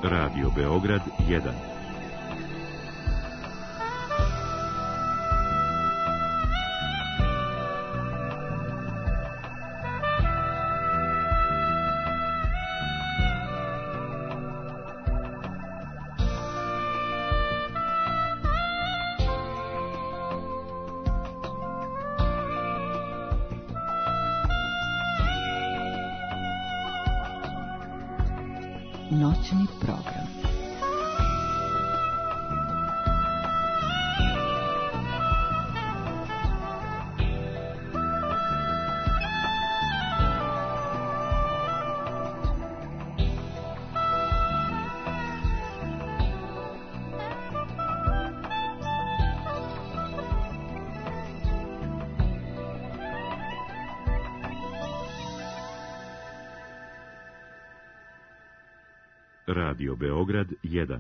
Radio Beograd 1. Noćni program. Radio Beograd 1.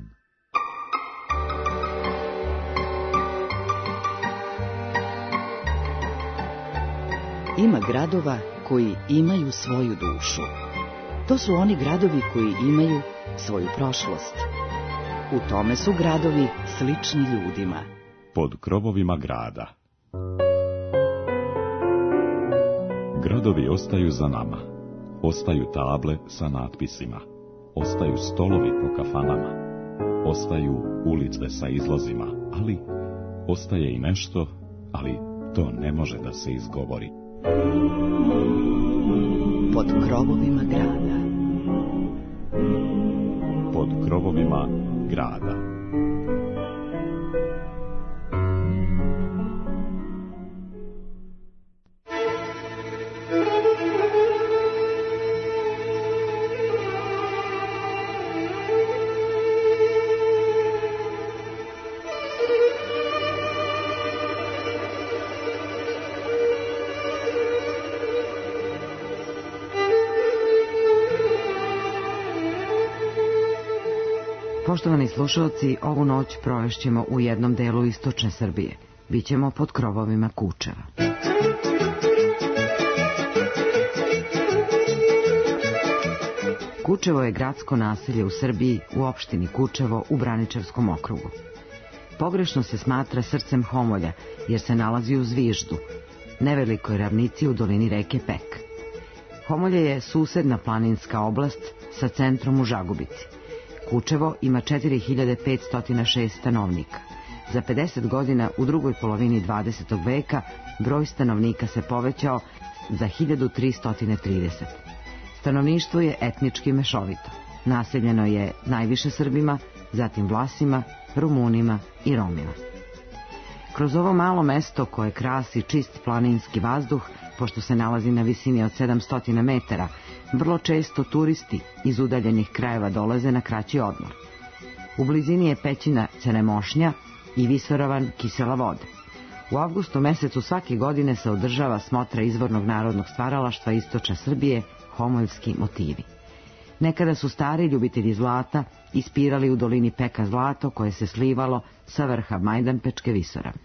Ima gradova koji imaju svoju dušu. To su oni gradovi koji imaju svoju prošlost. U tome su gradovi slični ljudima. Pod krovovima grada. Gradovi ostaju za nama. Ostaju table sa natpisima. Ostaju stolovi po kafanama, ostaju ulice sa izlozima, ali ostaje i nešto, ali to ne može da se izgovori. Pod krovovima grada. Pod krovovima grada. Poštovani slušalci, ovu noć provešćemo u jednom delu istočne Srbije. Bićemo pod krovovima Kučeva. Kučevo je gradsko naselje u Srbiji, u opštini Kučevo u Braničevskom okrugu. Pogrešno se smatra srcem Homolja, jer se nalazi u Zviždu, nevelikoj ravnici u dolini reke Pek. Homolje je susedna planinska oblast sa centrom u Žagubici. Kučevo ima 4506 stanovnika. Za 50 godina u drugoj polovini 20. veka broj stanovnika se povećao za 1330. Stanovništvo je etnički mešovito. Naseljeno je najviše Srbima, zatim Vlasima, Rumunima i Romima. Kroz ovo malo mesto koje krasi čist planinski vazduh, pošto se nalazi na visini od 700 metara, vrlo često turisti iz udaljenih krajeva dolaze na kraći odmor. U blizini je pećina Cenemošnja i visoravan Kisela voda. U avgustu mesecu svake godine se održava smotra izvornog narodnog stvaralaštva istočne Srbije, homoljski motivi. Nekada su stari ljubitelji zlata ispirali u dolini Peka zlato koje se slivalo sa vrha Majdanpečke visoravni.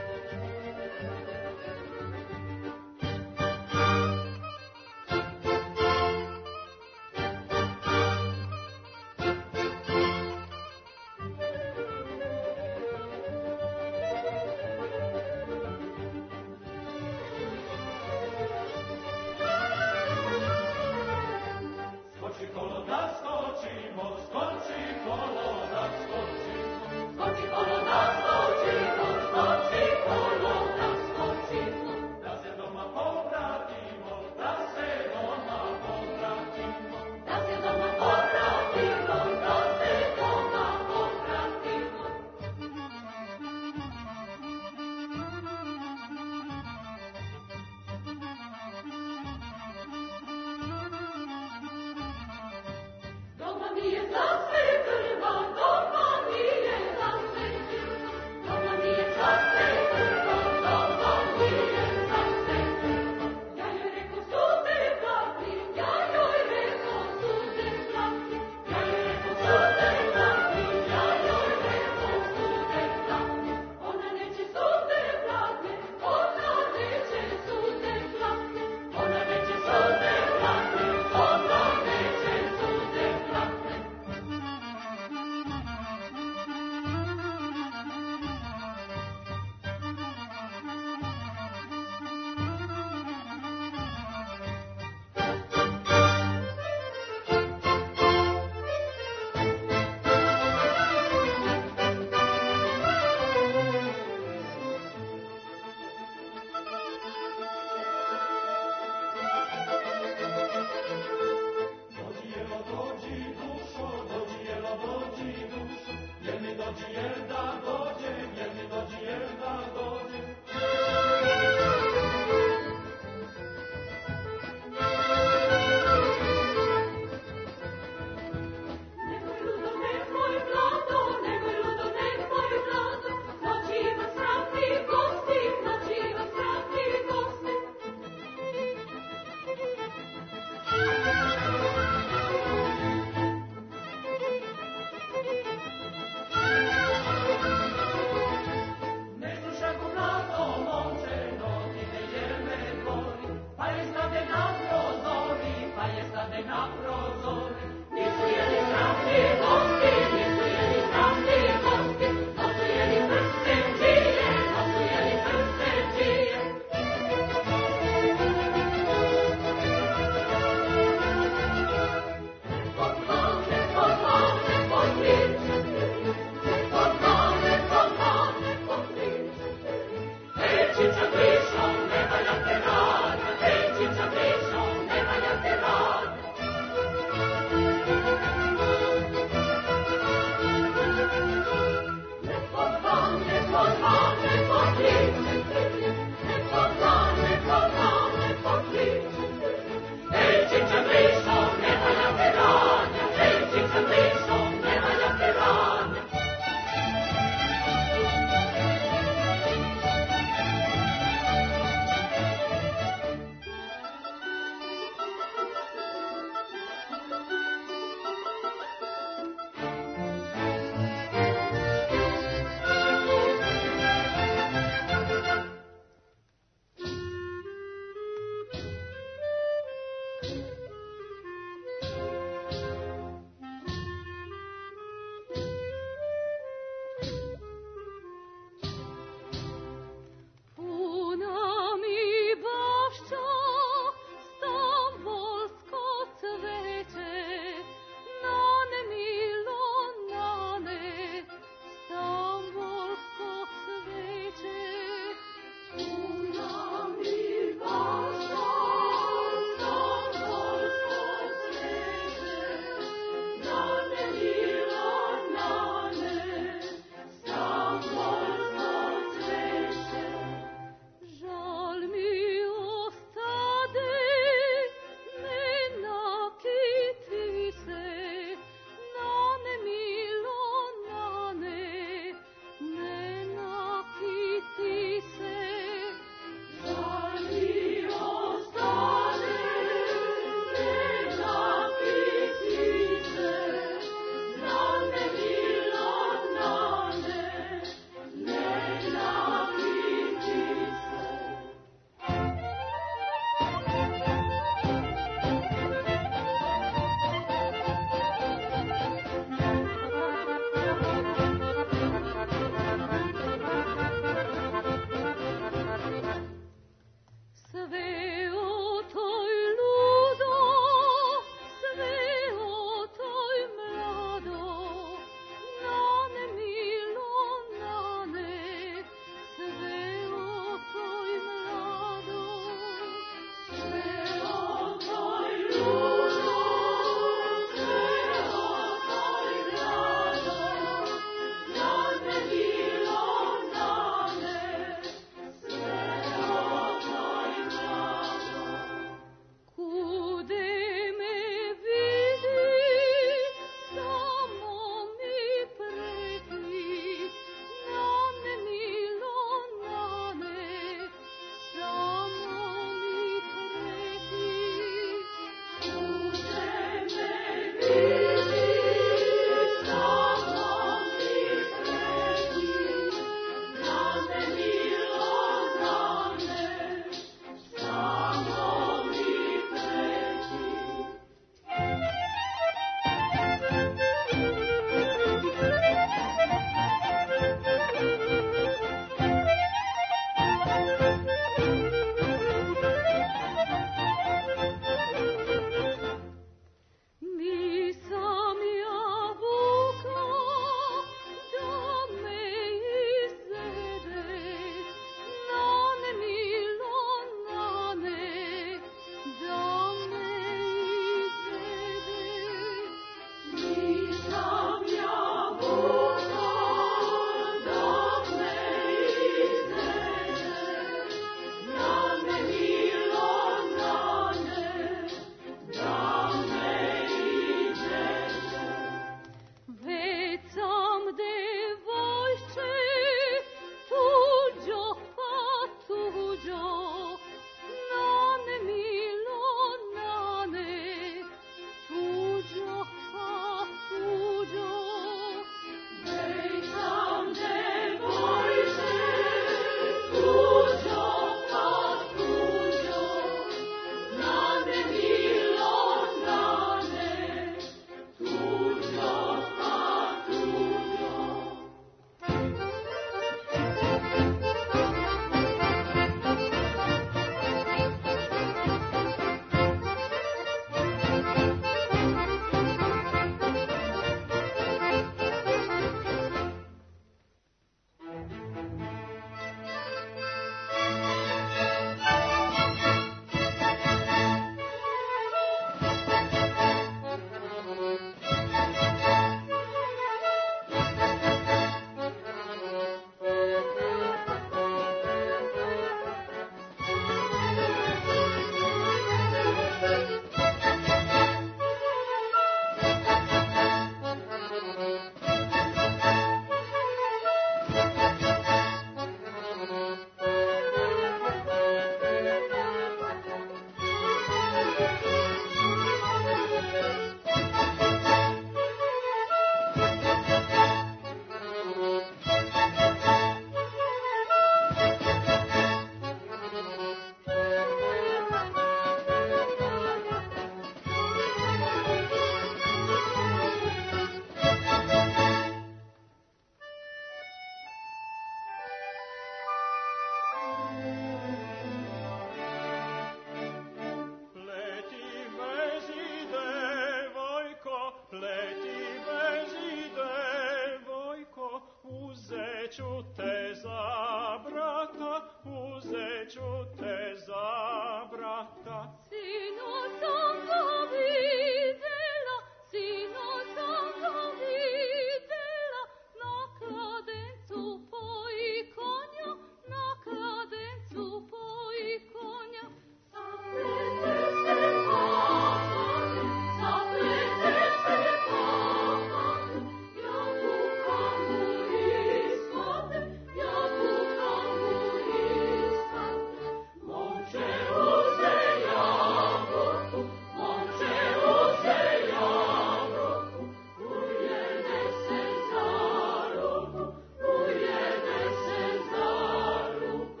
Uzeću te za brata, uzeću te za brata. Sino sam ga videla, sino sam ga videla, na kladencu poji konja, na kladencu poji konja. Saplete se kakanu, saplete se kakanu, ja kukam mu ispade, ja kukam mu ispade. Momče uze jabuku, momče uze jabuku, ujede se za ruku, ujede se za ruku.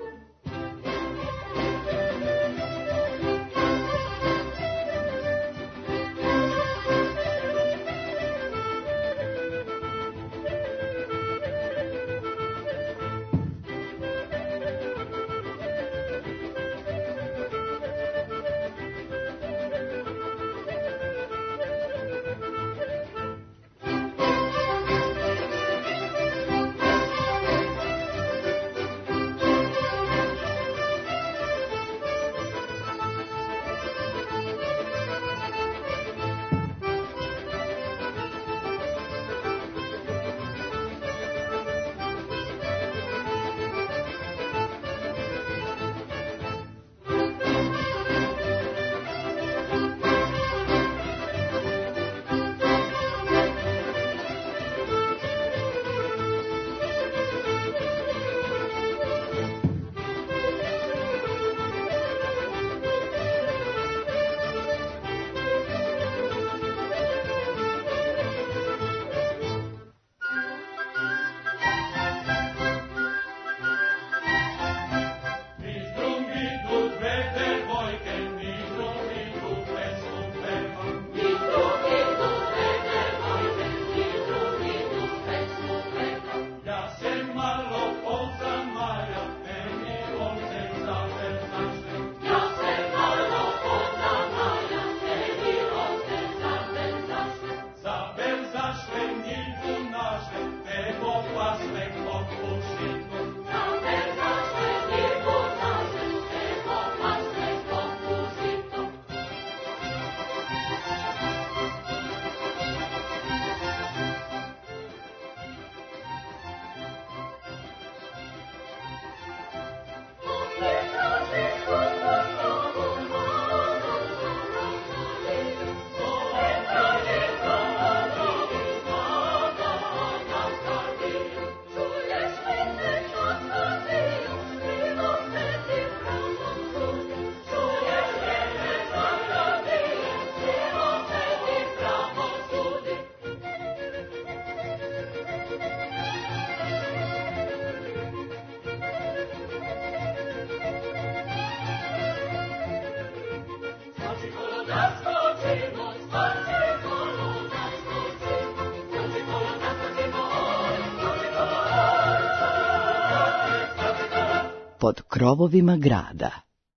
Pod krovovima grada.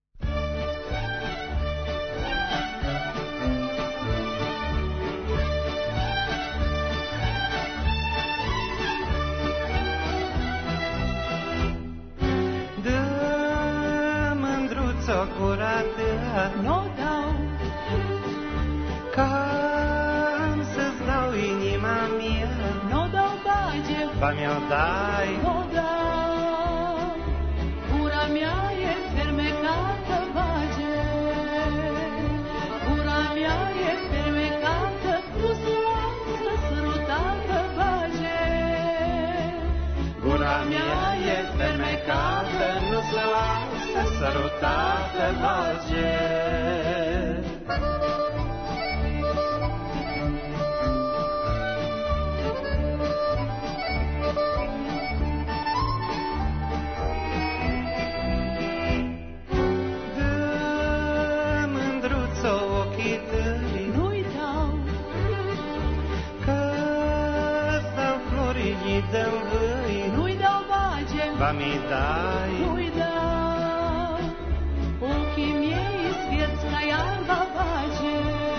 Dă, mândruțo curată, n-o dau, cam să-ți dau inima mea, n-o dau bage, ba mi-o dai, n-o dau, gura mea e fermecată, bage, gura mea e fermecată, frumoasă, sărutată, bage, gura mea e fermecată, nu se lasă, sărutată, bage. Nu-i dau bage, ba mi dai, nu-i dau, ochii miei sfierți ca iarba bage,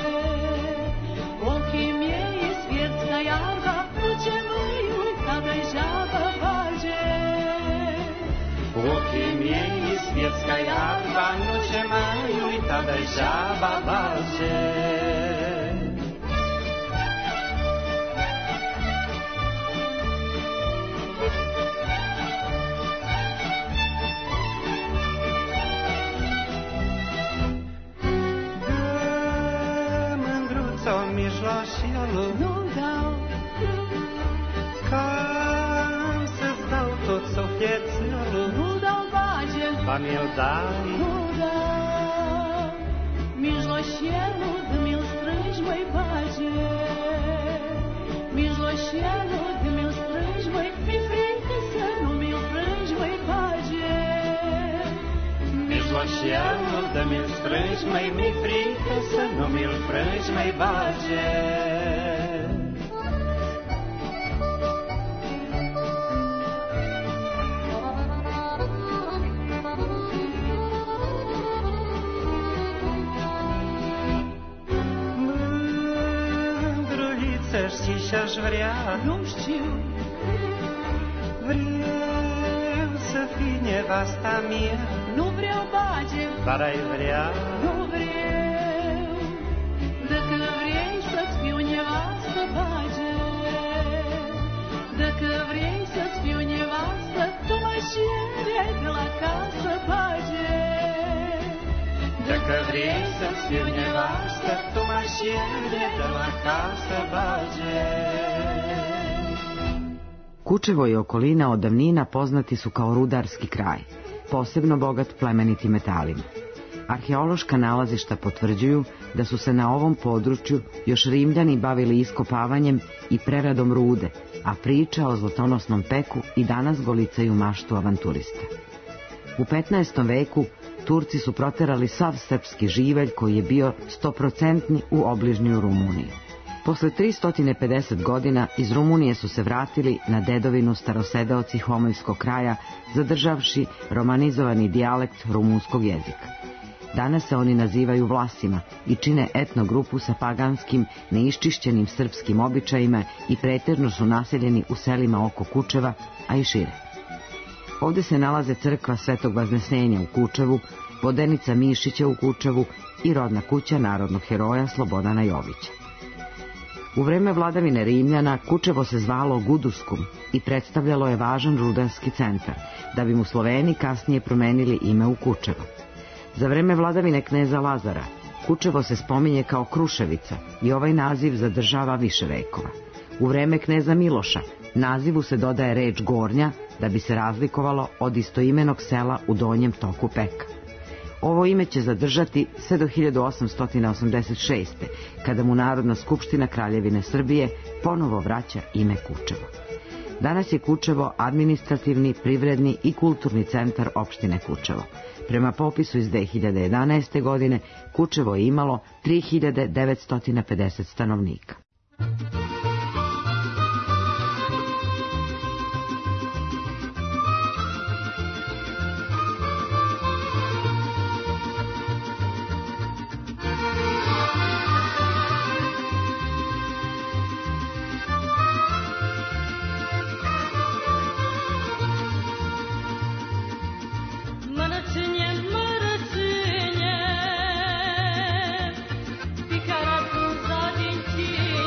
ochii miei sfierți ca iarba, ce mă iubi ca degeaba bage. Svetska jarba, noće maju i tada i žaba važe. Mișloșielu nu dau, Cam să-ți dau tot sufletelul, Nu dau bage, ba mi-l dai. nu dau. Mijloșelul de mi-l strângi, măi bage. Mijloșelul de mi-l strângi, măi, mi frică să nu mi-l frângi, măi bage. Mijloșelul de mi-l strângi, măi, mi frică să nu mi-l frângi, măi bage. Mândruliță, știi ce-aș vrea? Nu știu, Vreau să fii nevasta mea, nu vreau bage, dar ai vrea. nu vreau. Dacă vrei să-ți fiu nevastă, bage. Dacă vrei să-ți fiu nevastă, tu mă cere de la casă, bage. Dacă vrei să-ți fiu nevastă, tu mă cere de la casă, bage. Kučevo i okolina od davnina poznati su kao rudarski kraj, posebno bogat plemenitim metalima. Arheološka nalazišta potvrđuju da su se na ovom području još Rimljani bavili iskopavanjem i preradom rude, a priče o zlatonosnom peku i danas golicaju maštu avanturista. U 15. veku Turci su proterali sav srpski živelj koji je bio 100% u obližnju Rumuniju. Posle 350 godina iz Rumunije su se vratili na dedovinu starosedeoci Homoljskog kraja, zadržavši romanizovani dijalekt rumunskog jezika. Danas se oni nazivaju Vlasima i čine etno grupu sa paganskim, neiščišćenim srpskim običajima i pretežno su naseljeni u selima oko Kučeva, a i šire. Ovde se nalaze crkva Svetog Vaznesenja u Kučevu, vodenica Mišića u Kučevu i rodna kuća narodnog heroja Slobodana Jovića. U vreme vladavine Rimljana Kučevo se zvalo Guduskum i predstavljalo je važan rudarski centar, da bi mu Sloveni kasnije promenili ime u Kučevo. Za vreme vladavine kneza Lazara Kučevo se spominje kao Kruševica i ovaj naziv zadržava više vekova. U vreme kneza Miloša nazivu se dodaje reč Gornja da bi se razlikovalo od istoimenog sela u donjem toku Peka. Ovo ime će zadržati sve do 1886. kada mu Narodna skupština Kraljevine Srbije ponovo vraća ime Kučevo. Danas je Kučevo administrativni, privredni i kulturni centar opštine Kučevo. Prema popisu iz 2011. godine Kučevo je imalo 3950 stanovnika. Mărăcinje, ficara tu zadinci,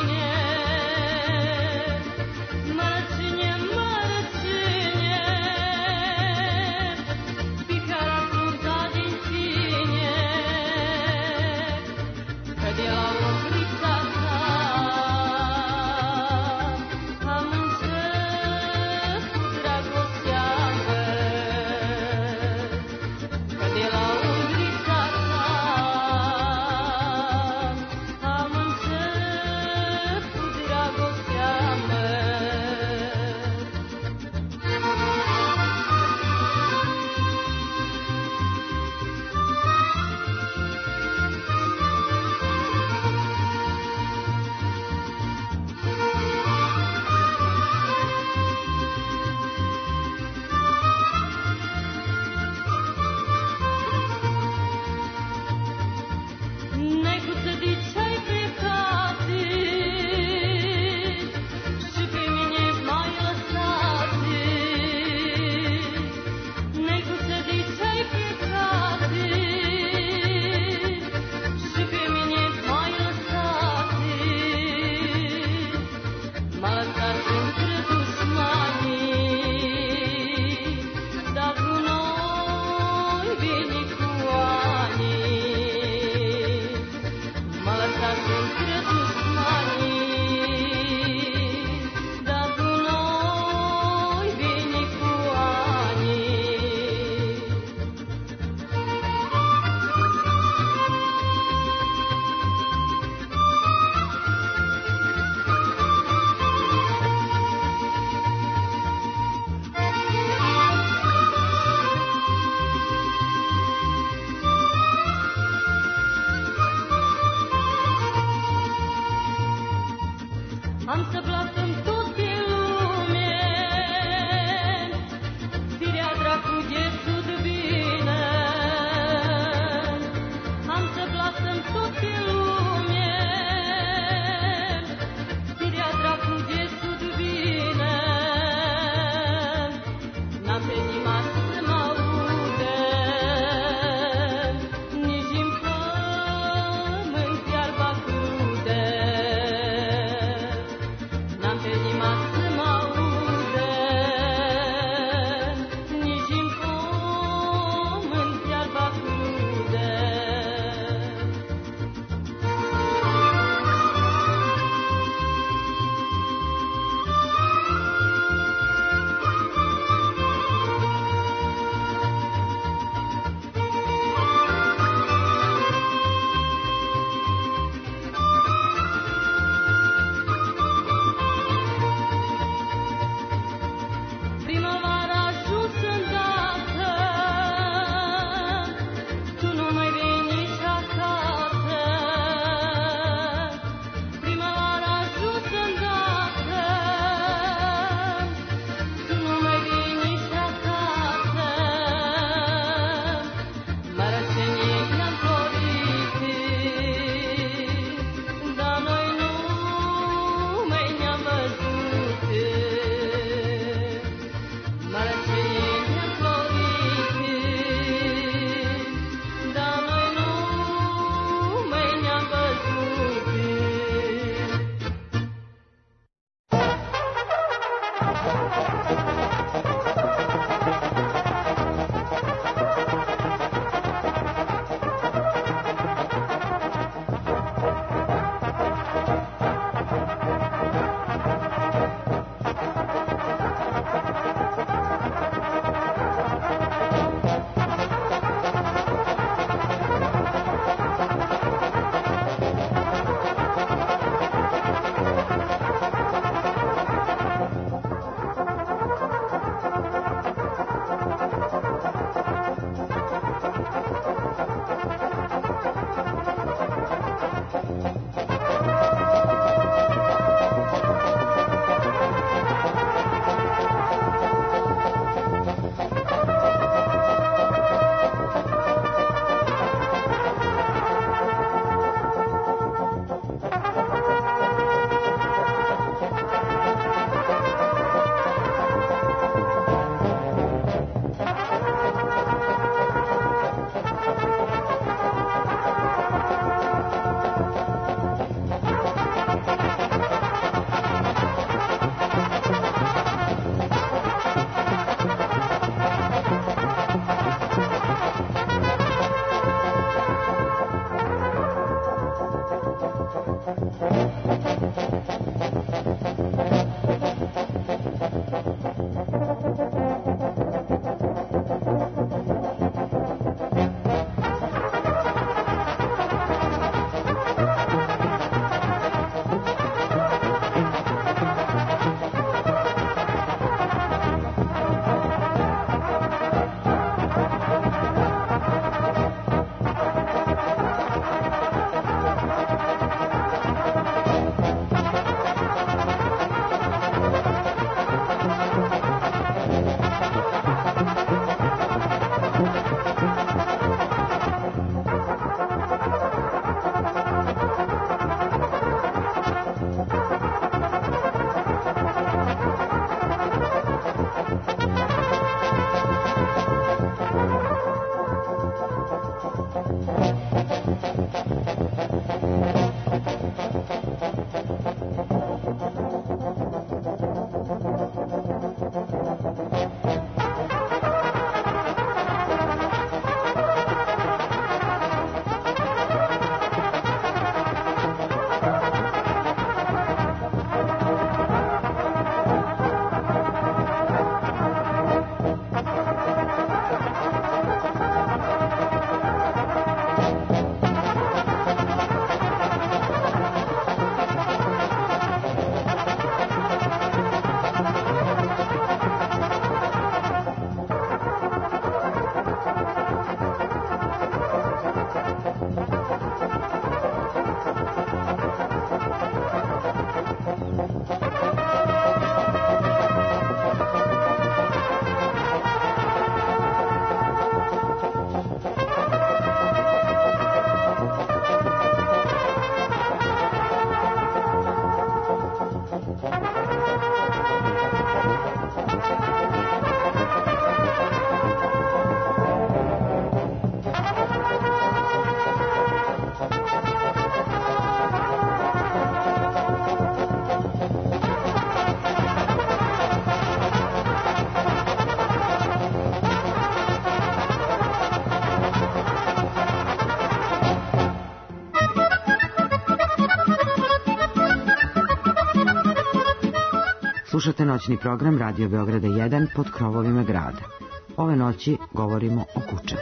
Slušate noćni program Radio Beograda 1 pod krovovima grada. Ove noći govorimo o Kučevu.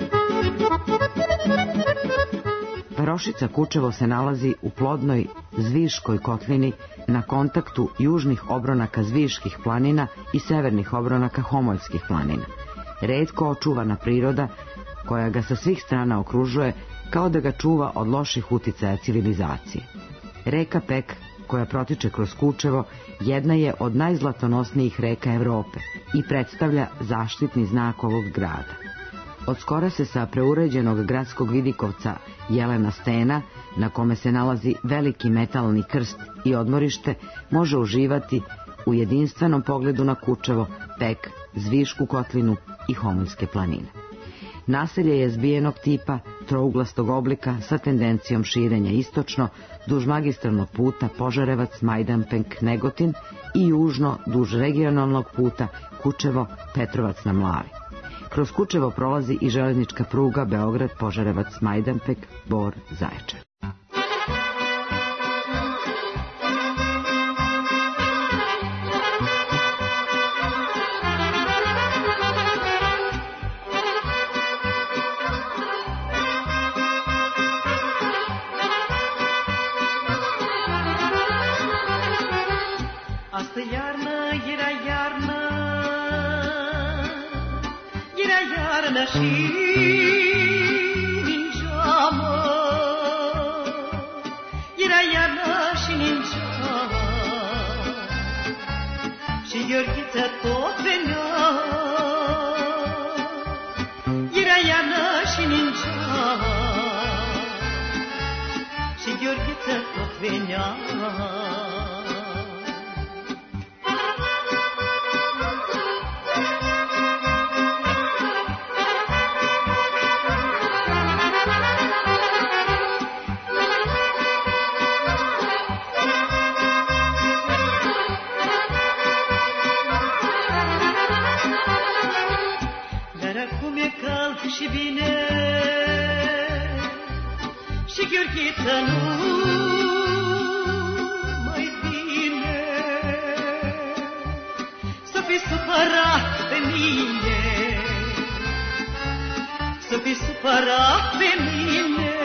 Varošica Kučevo se nalazi u plodnoj Zviškoj kotlini na kontaktu južnih obronaka Zviških planina i severnih obronaka Homoljskih planina. Retko očuvana priroda koja ga sa svih strana okružuje kao da ga čuva od loših uticaja civilizacije. Reka Pek, koja protiče kroz Kučevo, jedna je od najzlatonosnijih reka Evrope i predstavlja zaštitni znak ovog grada. Od skora se sa preuređenog gradskog vidikovca Jelena stena, na kome se nalazi veliki metalni krst i odmorište, može uživati u jedinstvenom pogledu na Kučevo, Pek, Zvišku kotlinu i Homoljske planine. Naselje je zbijenog tipa, trouglastog oblika sa tendencijom širenja istočno, duž magistralnog puta Požarevac-Majdanpek-Negotin i južno duž regionalnog puta Kučevo-Petrovac na Mlavi. Kroz Kučevo prolazi i železnička pruga Beograd-Požarevac-Majdanpek-Bor-Zaječar. Și ningeamă, era iarnă și ningea, și Gheorghiță tot venea. Era iarnă și ningea, și Gheorghiță tot venea. Și bine, și Gheorghiță nu mai bine, să fii supărat pe mine, să fii supărat pe mine.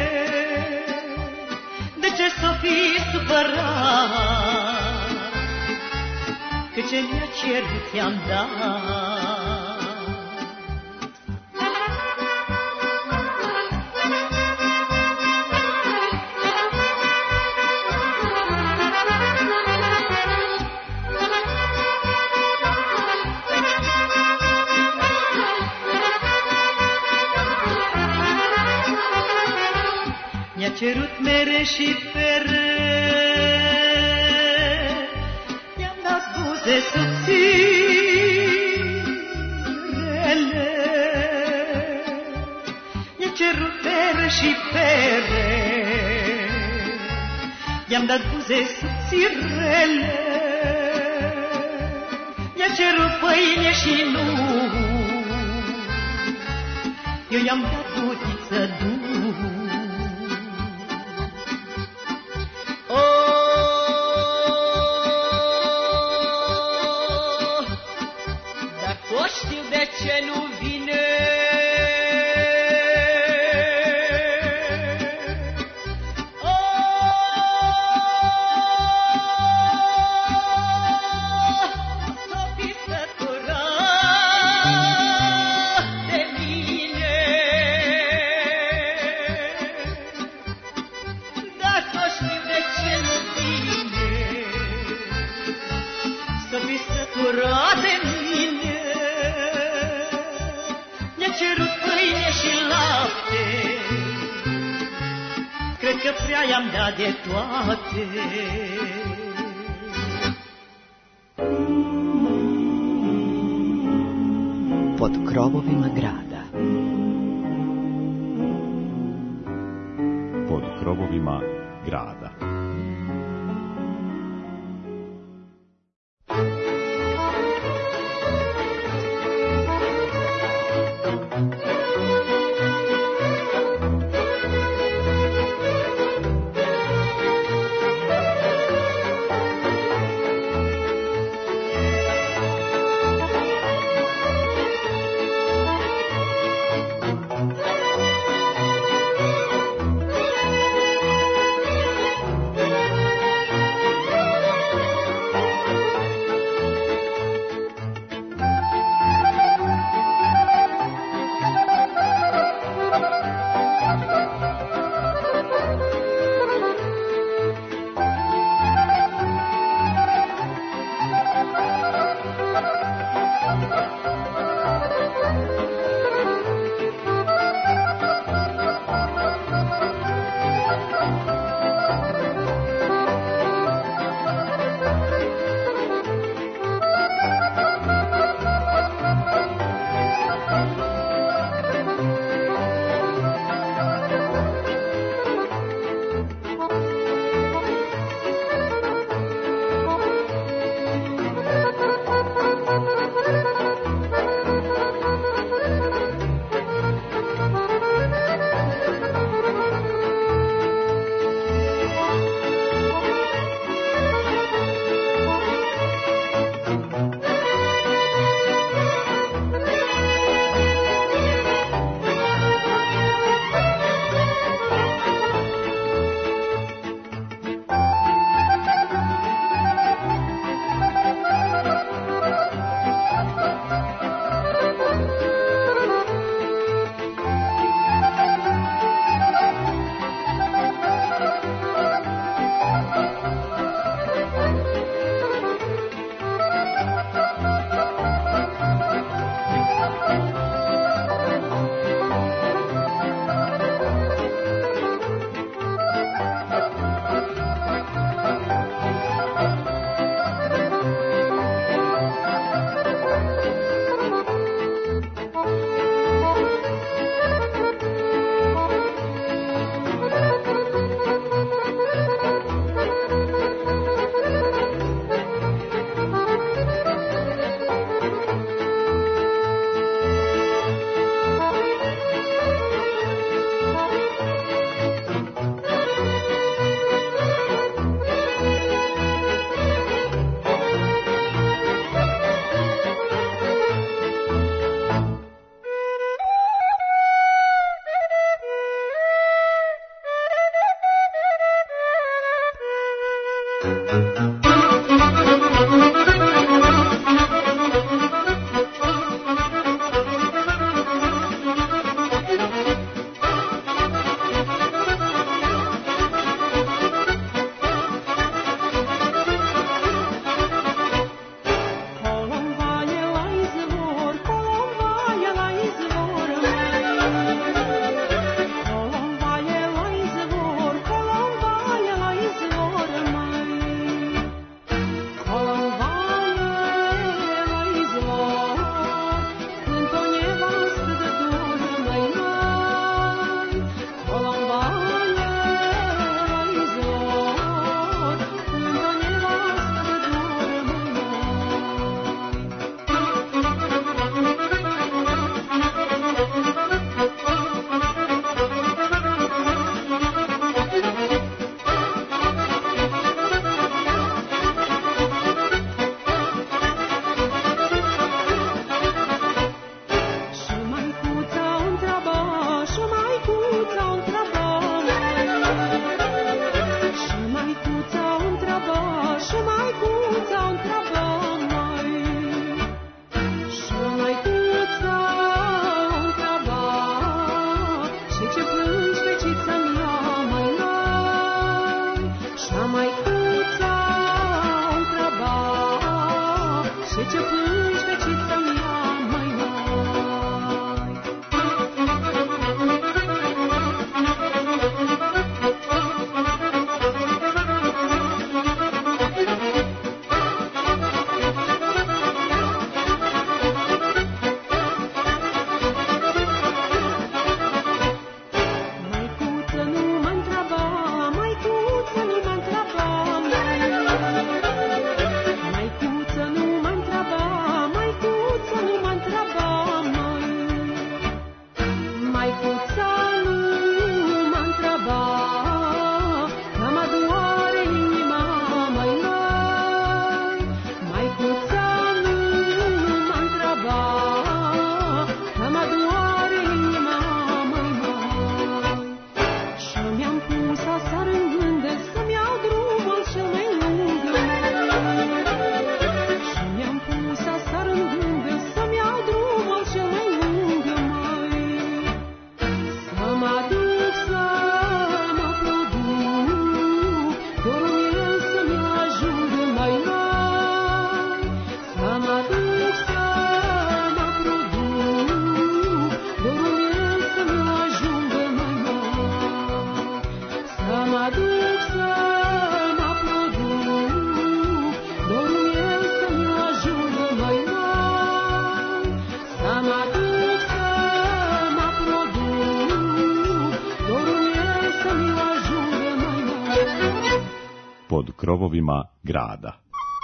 De ce să fii supărat? Că ce mi-a cerut i-am dat. Mi-a cerut mere și pere, i-am dat buze subțirele. Mi-a cerut mere și pere, i-am dat buze subțirele. Mi-a cerut pâine și nu, eu i-am dat butiță du. Că prea i-am dat de toate. Pod krovovima grada. Pod krovovima grada. Pod krovovima grada.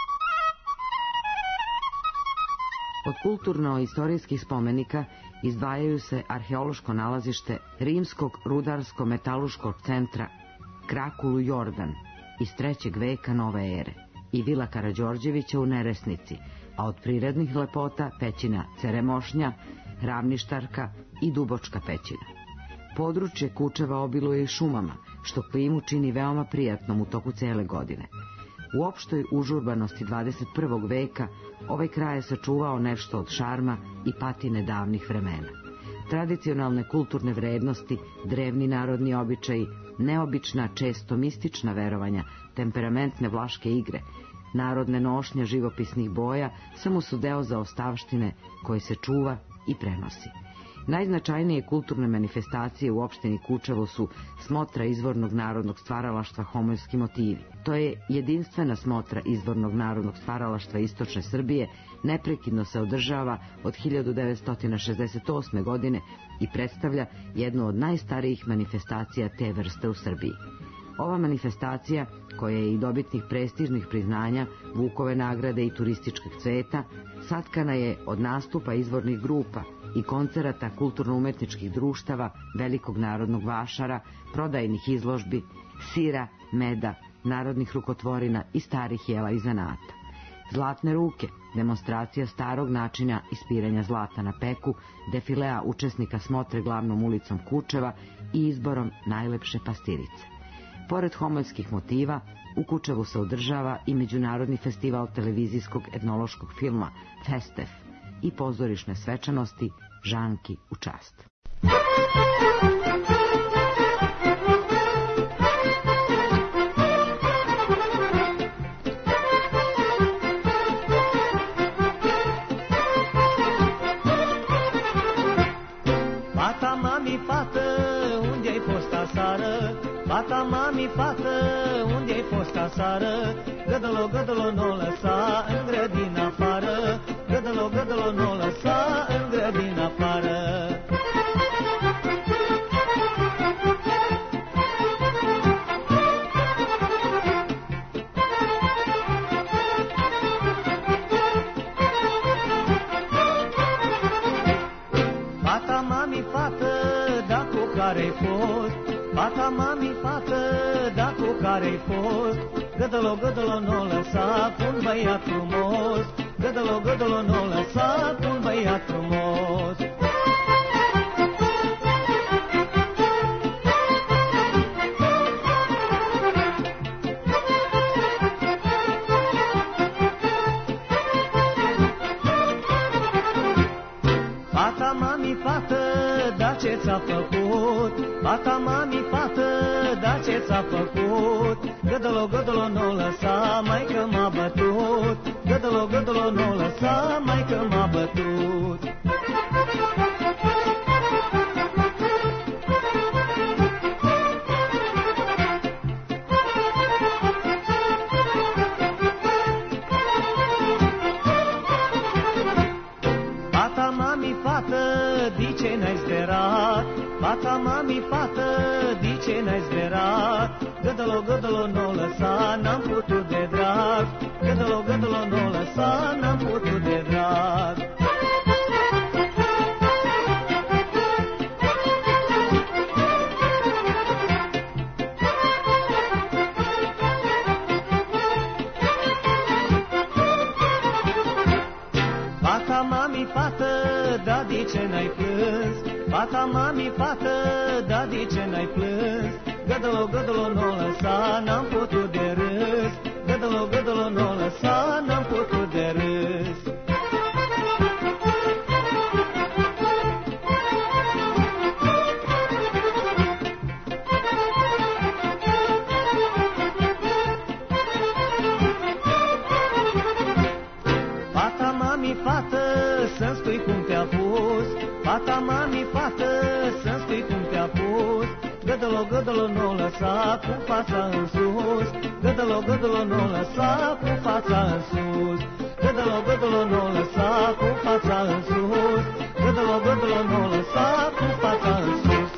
Od kulturno-istorijskih spomenika izdvajaju se arheološko nalazište Rimskog rudarsko-metaluškog centra Krakulu Jordan iz 3. veka nove ere i vila Karađorđevića u Neresnici, a od prirodnih lepota pećina Ceremošnja, Ravništarka i Dubočka pećina. Područje Kučeva obiluje i šumama, što klimu čini veoma prijatnom u toku cele godine. U opštoj užurbanosti 21. veka ovaj kraj je sačuvao nešto od šarma i patine davnih vremena. Tradicionalne kulturne vrednosti, drevni narodni običaji, neobična, često mistična verovanja, temperamentne vlaške igre, narodne nošnje živopisnih boja samo su deo zaostavštine koji se čuva i prenosi. Najznačajnije kulturne manifestacije u opštini Kučevo su smotra izvornog narodnog stvaralaštva Homoljski motivi. To je jedinstvena smotra izvornog narodnog stvaralaštva istočne Srbije, neprekidno se održava od 1968. godine i predstavlja jednu od najstarijih manifestacija te vrste u Srbiji. Ova manifestacija, koja je i dobitnih prestižnih priznanja, Vukove nagrade i turističkog cveta, satkana je od nastupa izvornih grupa i koncerata kulturno-umetničkih društava, velikog narodnog vašara, prodajnih izložbi, sira, meda, narodnih rukotvorina i starih jela i zanata. Zlatne ruke, demonstracija starog načina ispiranja zlata na peku, defilea učesnika smotre glavnom ulicom Kučeva i izborom najlepše pastirice. Pored homoljskih motiva, u Kučevu se održava i Međunarodni festival televizijskog etnološkog filma Festef i pozorišne svečanosti Žanki u čast. Fata, mami, fată, unde-ai fost aseară? Fata, mami, fată, unde-ai fost aseară? Gădălo, gădălo, n-o lăsa în grădina afară. Gădălo, gădălo, n-o lăsa în grădina afară. Fata, mami, fată, da cu care-ai fost? Fata, mami, fată, da cu care-ai fost? Gădălo, gădălo, n-o lăsa un băiat frumos. Gădălo, gădălo, n-o lăsa un băiat frumos. Fata, mami, fată, da ce ți-a făcut? Fata, mami, fată, da ce ți-a făcut? Gădălo, gădălo, n-o lăsa, maică m-a bătut. Gădălo, gădălo, n-o lăsa, maică m-a bătut. Fata, mami, fată, de ce n-ai sperat? Fata, mami, fată, de ce n-ai sperat? Gădălo, gădălo, n-o lăsa, n-am putut de drag. Gădălo, gădălo, n-o lăsa, n-am putut de drag. Fata, mami, fată, da de ce n-ai plâns? Fata, mami, fată, da de ce n-ai plâns? Gădălo, gădălo, n-o lăsa, n-am putut de râs. Gădălo, gădălo, n-o lăsa, n-am putut de râs. Fata, mami, fată, să-mi spui cum te-a pus. Fata, mami, fată, să-mi spui cum te-a pus. Gădălo, gădălo, n-o lăsa cu fața în sus. Gădălo, gădălo, n-o lăsa cu fața în sus. Gădălo, gădălo, n-o lăsa cu fața în sus. Gădălo, gădălo, n-o lăsa cu fața în sus.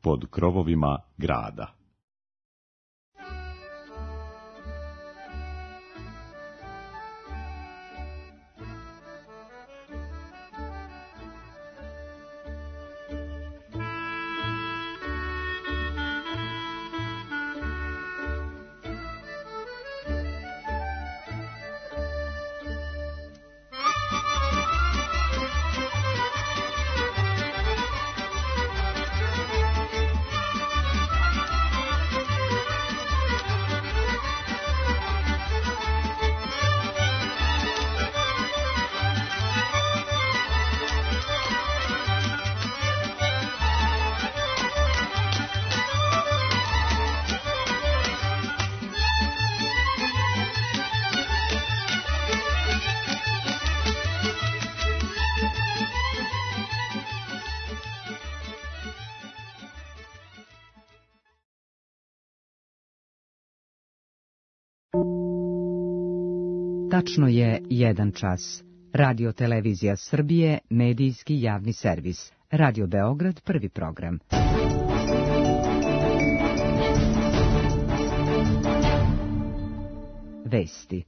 pod krovovima grada. Tačno je 1 čas. Radio Televizija Srbije, medijski javni servis. Radio Beograd, prvi program. Vesti.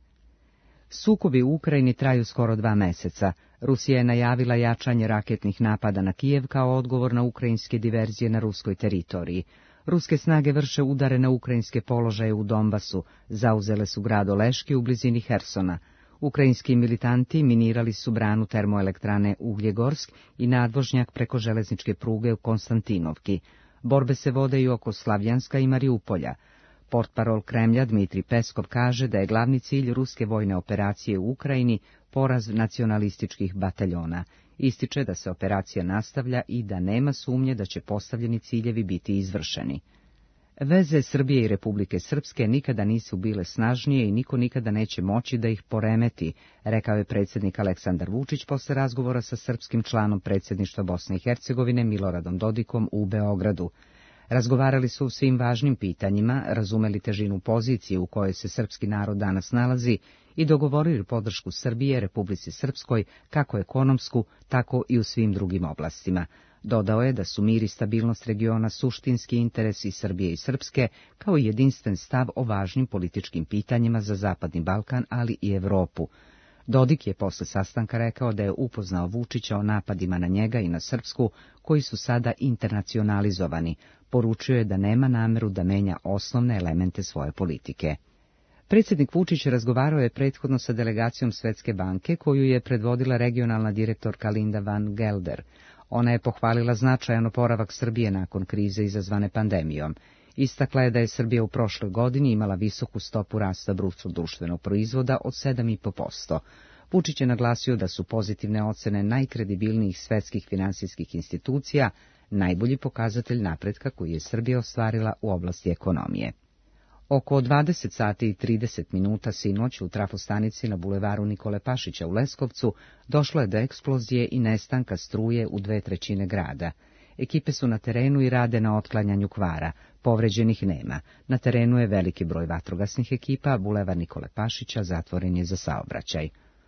Sukobi u Ukrajini traju skoro 2 meseca. Rusija je najavila jačanje raketnih napada na Kijev kao odgovor na ukrajinske diverzije na ruskoj teritoriji. Ruske snage vrše udare na ukrajinske položaje u Donbasu, zauzele su grad Oleški u blizini Hersona. Ukrajinski militanti minirali su branu termoelektrane Ugljegorsk i nadvožnjak preko železničke pruge u Konstantinovki. Borbe se vode i oko Slavjanska i Mariupolja. Portparol Kremlja Dmitrij Peskov kaže da je glavni cilj ruske vojne operacije u Ukrajini poraz nacionalističkih bataljona. Ističe da se operacija nastavlja i da nema sumnje da će postavljeni ciljevi biti izvršeni. Veze Srbije i Republike Srpske nikada nisu bile snažnije i niko nikada neće moći da ih poremeti, rekao je predsjednik Aleksandar Vučić posle razgovora sa srpskim članom predsjedništva Bosne i Hercegovine Miloradom Dodikom u Beogradu. Razgovarali su o svim važnim pitanjima, razumeli težinu pozicije u kojoj se srpski narod danas nalazi i dogovorili podršku Srbije Republici Srpskoj kako ekonomsku, tako i u svim drugim oblastima. Dodao je da su mir i stabilnost regiona suštinski interesi Srbije i Srpske, kao i jedinstven stav o važnim političkim pitanjima za Zapadni Balkan, ali i Evropu. Dodik je posle sastanka rekao da je upoznao Vučića o napadima na njega i na Srpsku, koji su sada internacionalizovani. Poručio je da nema nameru da menja osnovne elemente svoje politike. Predsjednik Vučić razgovarao je prethodno sa delegacijom Svetske banke, koju je predvodila regionalna direktorka Linda van Gelder. Ona je pohvalila značajan oporavak Srbije nakon krize izazvane pandemijom. Istakla je da je Srbija u prošloj godini imala visoku stopu rasta bruto društvenog proizvoda od 7,5%. Vučić je naglasio da su pozitivne ocene najkredibilnijih svetskih finansijskih institucija najbolji pokazatelj napretka koji je Srbija ostvarila u oblasti ekonomije. Oko 20 sati i 30 minuta sinoć u trafostanici na bulevaru Nikole Pašića u Leskovcu došlo je do eksplozije i nestanka struje u 2/3 grada. Ekipe su na terenu i rade na otklanjanju kvara, povređenih nema. Na terenu je veliki broj vatrogasnih ekipa, bulevar Nikole Pašića zatvoren je za saobraćaj.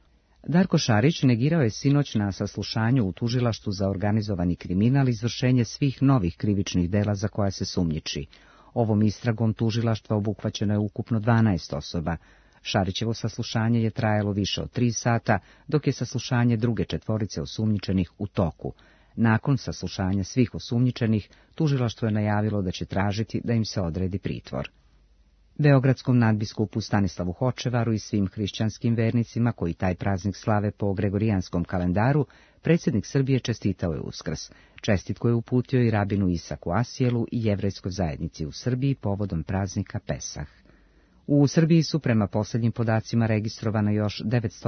Darko Šarić negirao je sinoć na saslušanju u tužilaštvu za organizovani kriminal izvršenje svih novih krivičnih dela za koja se sumnjiči. Ovom istragom tužilaštva obuhvaćeno je ukupno 12 osoba. Šarićevo saslušanje je trajalo više od 3 sata, dok je saslušanje druge 4 osumnjičenih u toku. Nakon saslušanja svih osumnjičenih, tužilaštvo je najavilo da će tražiti da im se odredi pritvor. Beogradskom nadbiskupu Stanislavu Hočevaru i svim hrišćanskim vernicima koji taj praznik slave po gregorijanskom kalendaru, predsjednik Srbije čestitao je Uskrs. Čestitku je uputio i rabinu Isaku Asijelu i jevrejskoj zajednici u Srbiji povodom praznika Pesah. U Srbiji su prema posljednjim podacima registrovana još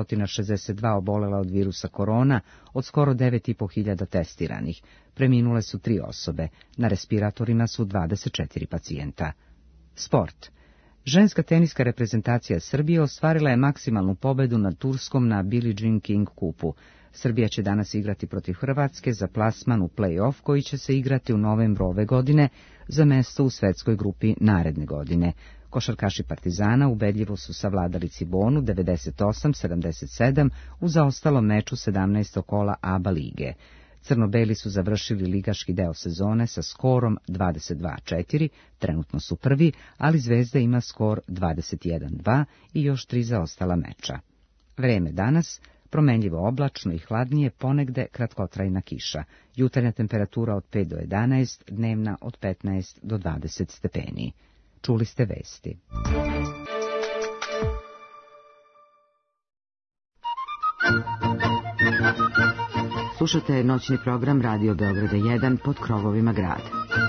962 obolela od virusa korona, od skoro 9.500 testiranih. Preminule su 3 osobe, na respiratorima su 24 pacijenta. Sport. Ženska teniska reprezentacija Srbije ostvarila je maksimalnu pobedu nad Turskom na Billie Jean King kupu. Srbija će danas igrati protiv Hrvatske za plasman u play-off koji će se igrati u novembru ove godine za mesto u svetskoj grupi naredne godine. Košarkaši Partizana ubedljivo su savladali Cibonu 98-77 u zaostalom meču 17. kola ABA lige. Crno-beli su završili ligaški deo sezone sa skorom 22-4, trenutno su prvi, ali Zvezda ima skor 21-2 i još 3 zaostala meča. Vreme danas, promenljivo oblačno i hladnije, ponegde kratkotrajna kiša. Jutarnja temperatura od 5 do 11, dnevna od 15 do 20 stepeni. Čuli ste vesti. Slušate noćni program Radio Beograda 1 pod krovovima grada.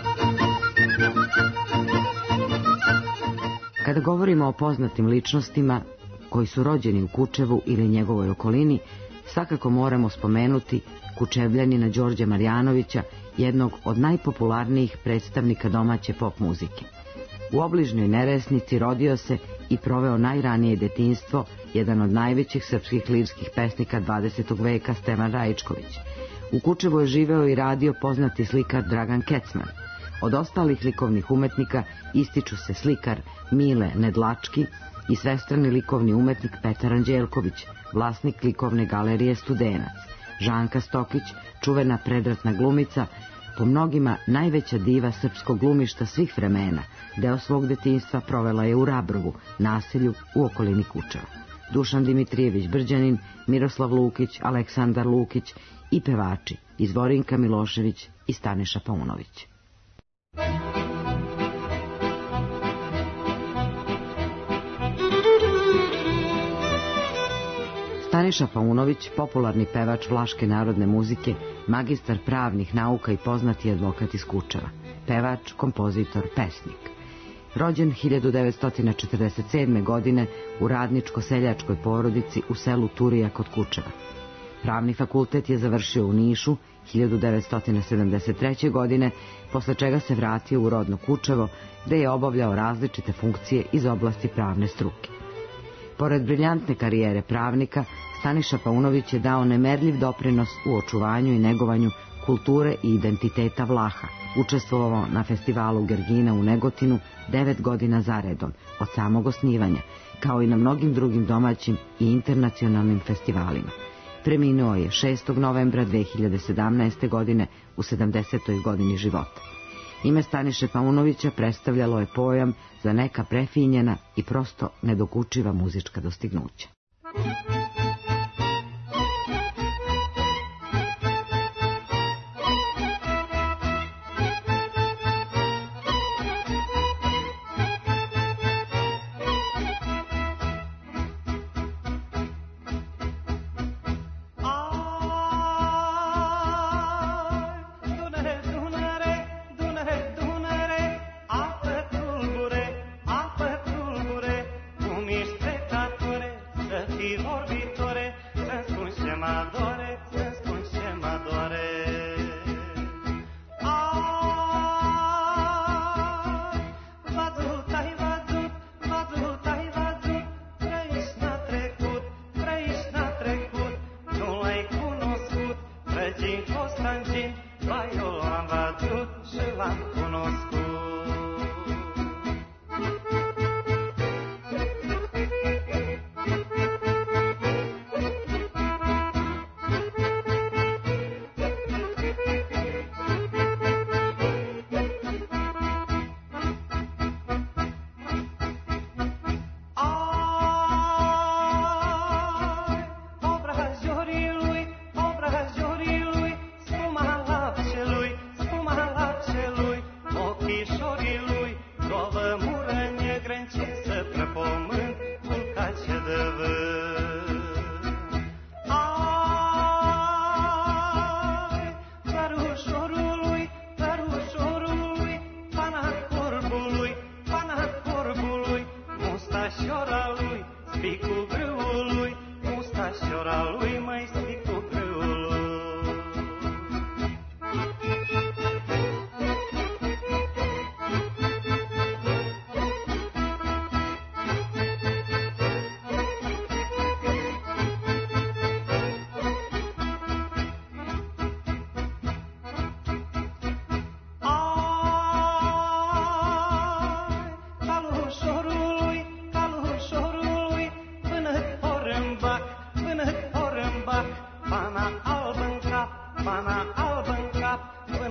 Kada govorimo o poznatim ličnostima koji su rođeni u Kučevu ili njegovoj okolini, svakako moramo spomenuti Kučevljanina Đorđa Marjanovića, jednog od najpopularnijih predstavnika domaće pop muzike. U obližnjoj Neresnici rodio se i proveo najranije detinjstvo jedan od najvećih srpskih lirskih pesnika 20. veka Stevan Rajičković. U Kučevu je živeo i radio poznati slikar Dragan Kecman. Od ostalih likovnih umetnika ističu se slikar Mile Nedlački i svestrani likovni umetnik Petar Anđelković, vlasnik likovne galerije Studenac, Žanka Stokić, čuvena predratna glumica, po mnogima najveća diva srpskog glumišta svih vremena, deo svog detinjstva provela je u Rabrovu, naselju u okolini Kučeva. Dušan Dimitrijević Brđanin, Miroslav Lukić, Aleksandar Lukić i pevači Izvorinka Milošević i Staniša Paunović. Staniša Paunović, popularni pevač vlaške narodne muzike, magistar pravnih nauka i poznati advokat iz Kučeva. Pevač, kompozitor, pesnik. Rođen 1947. godine u radničko-seljačkoj porodici u selu Turija kod Kučeva. Pravni fakultet je završio u Nišu 1973. godine, posle čega se vratio u rodno Kučevo, gde je obavljao različite funkcije iz oblasti pravne struke. Pored briljantne karijere pravnika, Staniša Paunović je dao nemerljiv doprinos u očuvanju i negovanju kulture i identiteta Vlaha. Učestvovao na festivalu Gergina u Negotinu 9 godina zaredom, od samog osnivanja, kao i na mnogim drugim domaćim i internacionalnim festivalima. Preminuo je 6. novembra 2017. godine u 70. godini života. Ime Staniše Paunovića predstavljalo je pojam za neka prefinjena i prosto nedokučiva muzička dostignuća.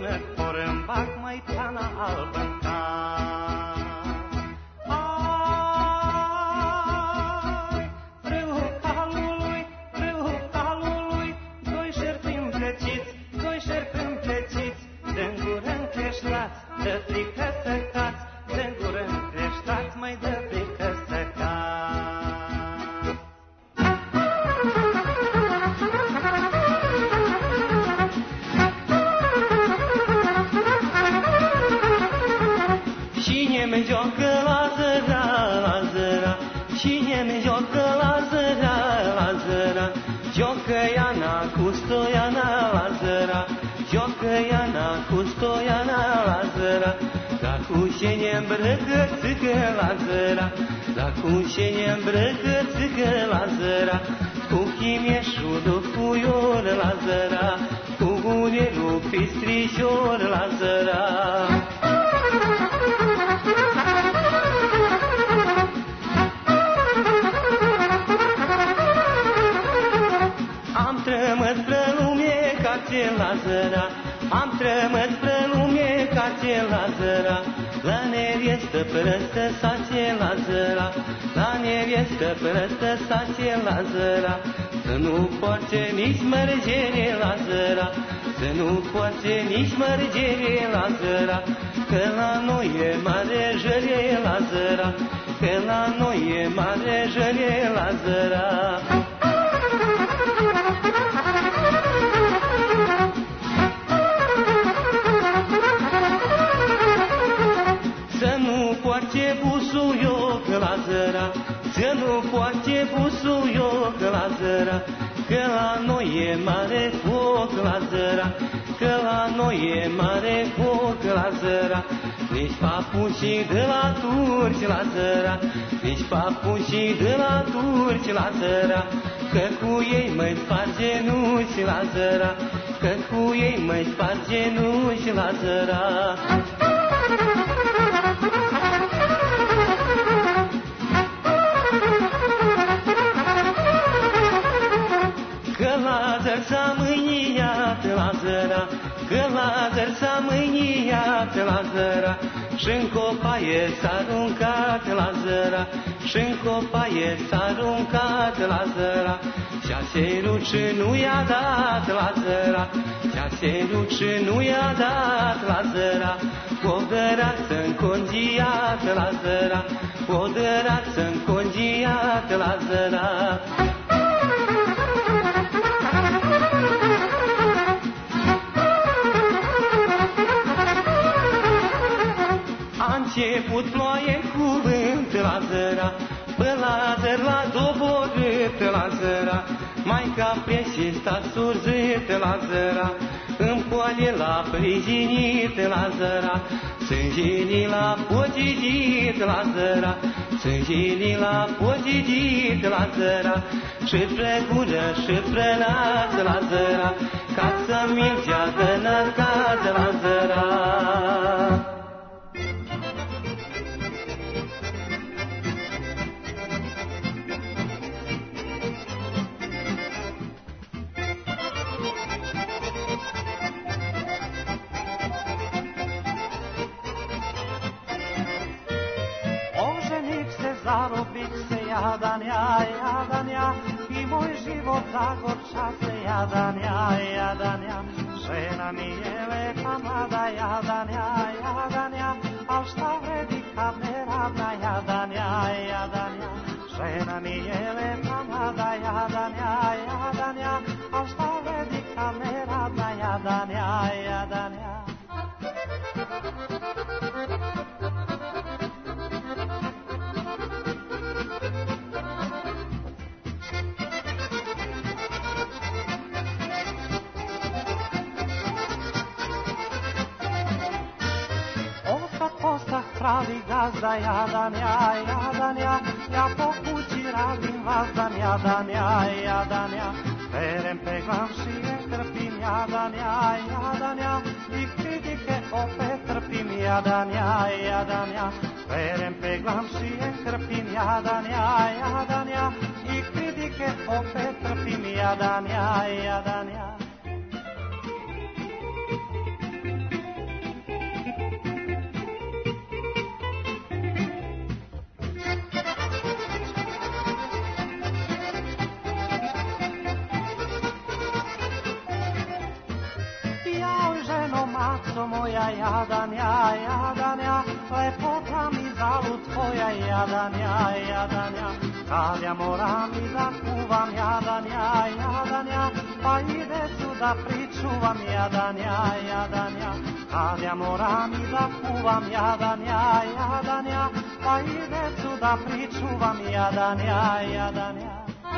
până ori îmi bag mai peana albă în cap. Ai, frâul calului, doi șerpi împleciți, de-n gură încleștați, de frică să cați, de-n gură încleștați, mai de frică să cați. Cine-mi joacă la zăra, cine-mi joacă la zăra, joacă Iana cu Stoiana la zăra, joacă Iana cu Stoiana la zăra, la cușenie îmbrăcățică la zăra, la cușenie îmbrăcățică la zăra, cu chimieșul de puior la zăra, cu gulerul pistrișor la zăra. Am trămăt spre lume ca cel la zăra, am trămăt spre lume ca cel la zăra, la nevestă prăstă sa cel la zăra, la nevestă prăstă sa cel la zăra, să nu poarce nici mărgere la zăra, să nu poarce nici mărgere la zăra, că la noi e mare jăre la zăra, că la noi e mare jăre la zăra. Să nu poarce busuioc la zăra, să nu poarce busuioc la zăra, că la noi e mare foc la zăra, că la noi e mare foc la zăra. Nici papușii de la turci la zăra, nici papușii de la turci la zăra, că cu ei mă-i sparge nuși la zăra, că cu ei mă-i sparge nuși la zăra. Că la zăr s-a mâniat la zăra, că la zăr s-a mâniat la zăra, și-n copaie s-a aruncat la zăra, și-n copaie s-a aruncat la zăra, și-a cerut și nu i-a dat la zăra, și-a cerut și nu i-a dat la zăra, o dărață încongiat la zăra, o dărață încongiat la zăra. A început ploaie cu vânt la zăra, pe la zăr la doborât la zăra, Maica pleșe sta surzit la zăra, în poale la prijinit la zăra, sângenii la pogigit la zăra, sângenii la pogigit la zăra, și pre gură și pre nas la zăra, ca să mircea de născat la zăra. Zarobić se jadanja, i moj život zagorča se jadanja, žena mi je lepa mlada jadanja, al šta vredi kad ne radna jadanja, žena mi je lepa mlada jadanja, al šta vredi kad ne radna jadanja. Pravi gazda jadanja, ja po kući radim vazdan jadanja, perem peglam šije trpim jadanja, i kritike opet trpim jadanja, perem peglam šije trpim jadanja, i kritike opet trpim jadanja. Maco moja Jadanja, Jadanja, lepota mi zalu tvoja Jadanja, Jadanja. Kad ja moram i da kuvam Jadanja, Jadanja, pa i decu da pričuvam Jadanja, Jadanja. Kad ja moram i da kuvam Jadanja, Jadanja, pa i decu da pričuvam Jadanja, Jadanja.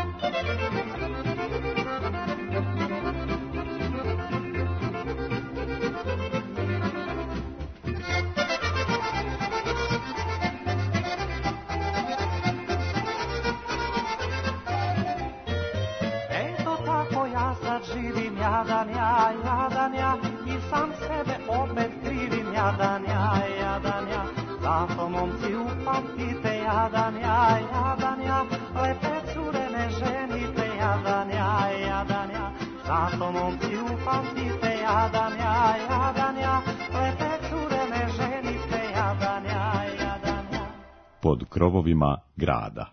Živim Jadanja, Jadanja, i sam sebe opet krivim Jadanja, Jadanja. Zato momci upamtite Jadanja, Jadanja, lepe cure ne ženite Jadanja, Jadanja. Zato momci upamtite Jadanja, Jadanja, lepe cure ne ženite Jadanja, Jadanja. Pod krovovima grada.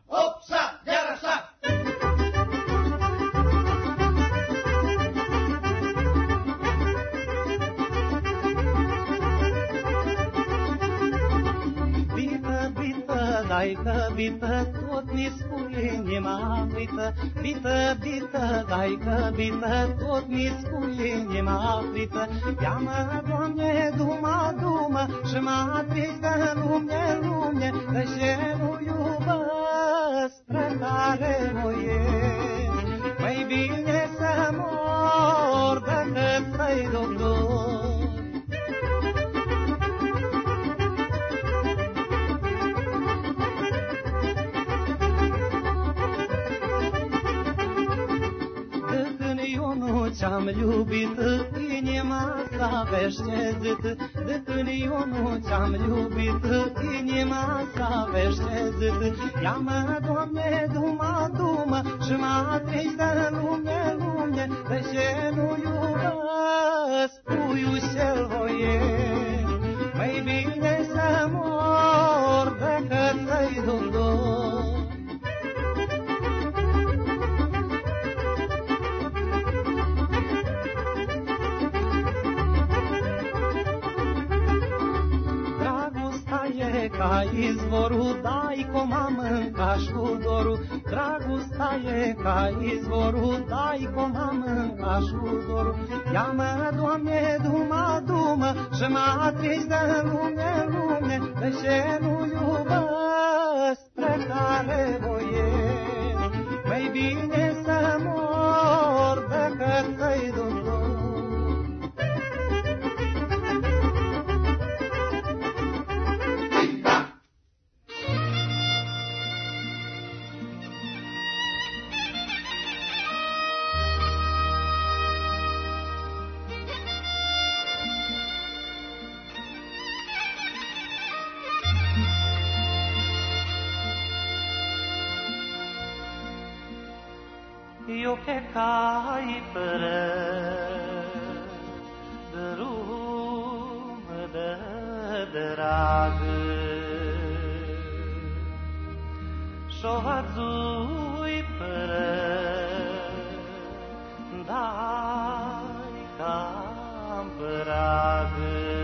Dajka, bita, tot mi spune nema frită. Bita, bita, dajka, bita, tot mi spune nema frită. Ia-mă, Doamne, duma, duma, și mă tristă lume, lume, că și nu iubesc spre tare voiesc. Mai bine să mor decât să-i doctor. Ți-am iubit, inima s-a veștezit. De când eu nu ți-am iubit, inima s-a veștezit. Ia-mă, Doamne, duma, duma, și mă tristă lume, lume, de ce nu iubesc puiul cel voiesc. Mai bine să mor decât să-i duc dor. Ca izvorul, dai cum am mâncat cu dorul. Dragostea e ca izvorul, dai cum am mâncat cu dorul. Ia-mă, Doamne, duma, duma, și mă tristă lume, lume, de ce nu iubesc spre care voiesc. Mai bine să mor decât să-i duc dor. Eu pe cai fără drum de drag și-o văzui fără dai cam prag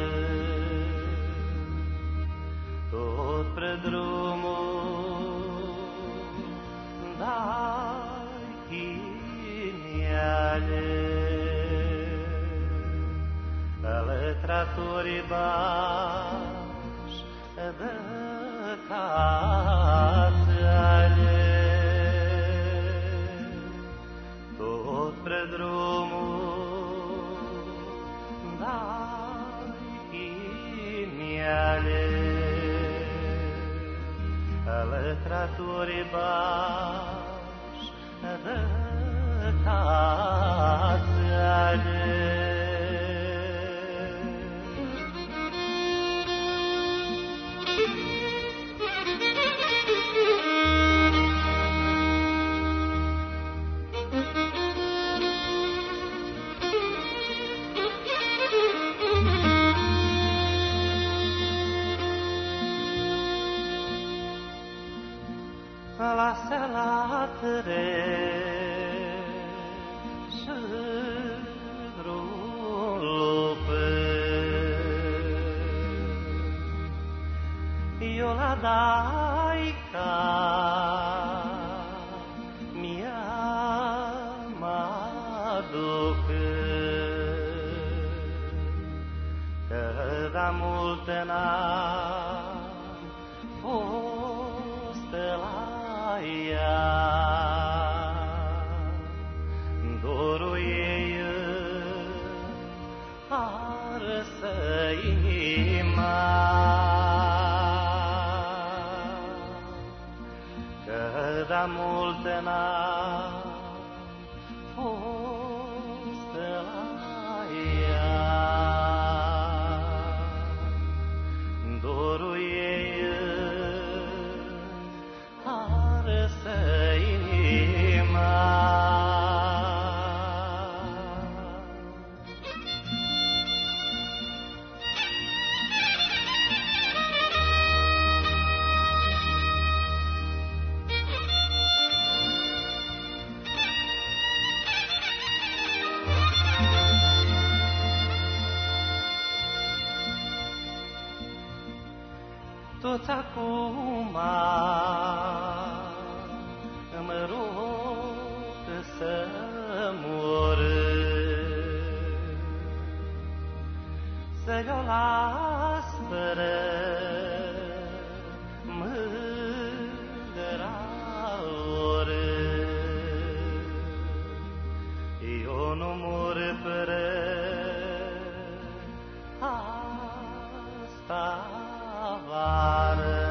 tot pre drumul dai ale trattori baš de casale tot pre drumul dai chimiale ale trattori baš de la salatre și drulupe io la daica mia m-aduc, că da multe n-am fost la ea. Dorul ei arsă inima, că da multe n-am fost la ea. Dorul ei arsă inima. Tot acum îmi rog să mor, să-i o las fără mândra oră. Eu nu mor fără asta vară.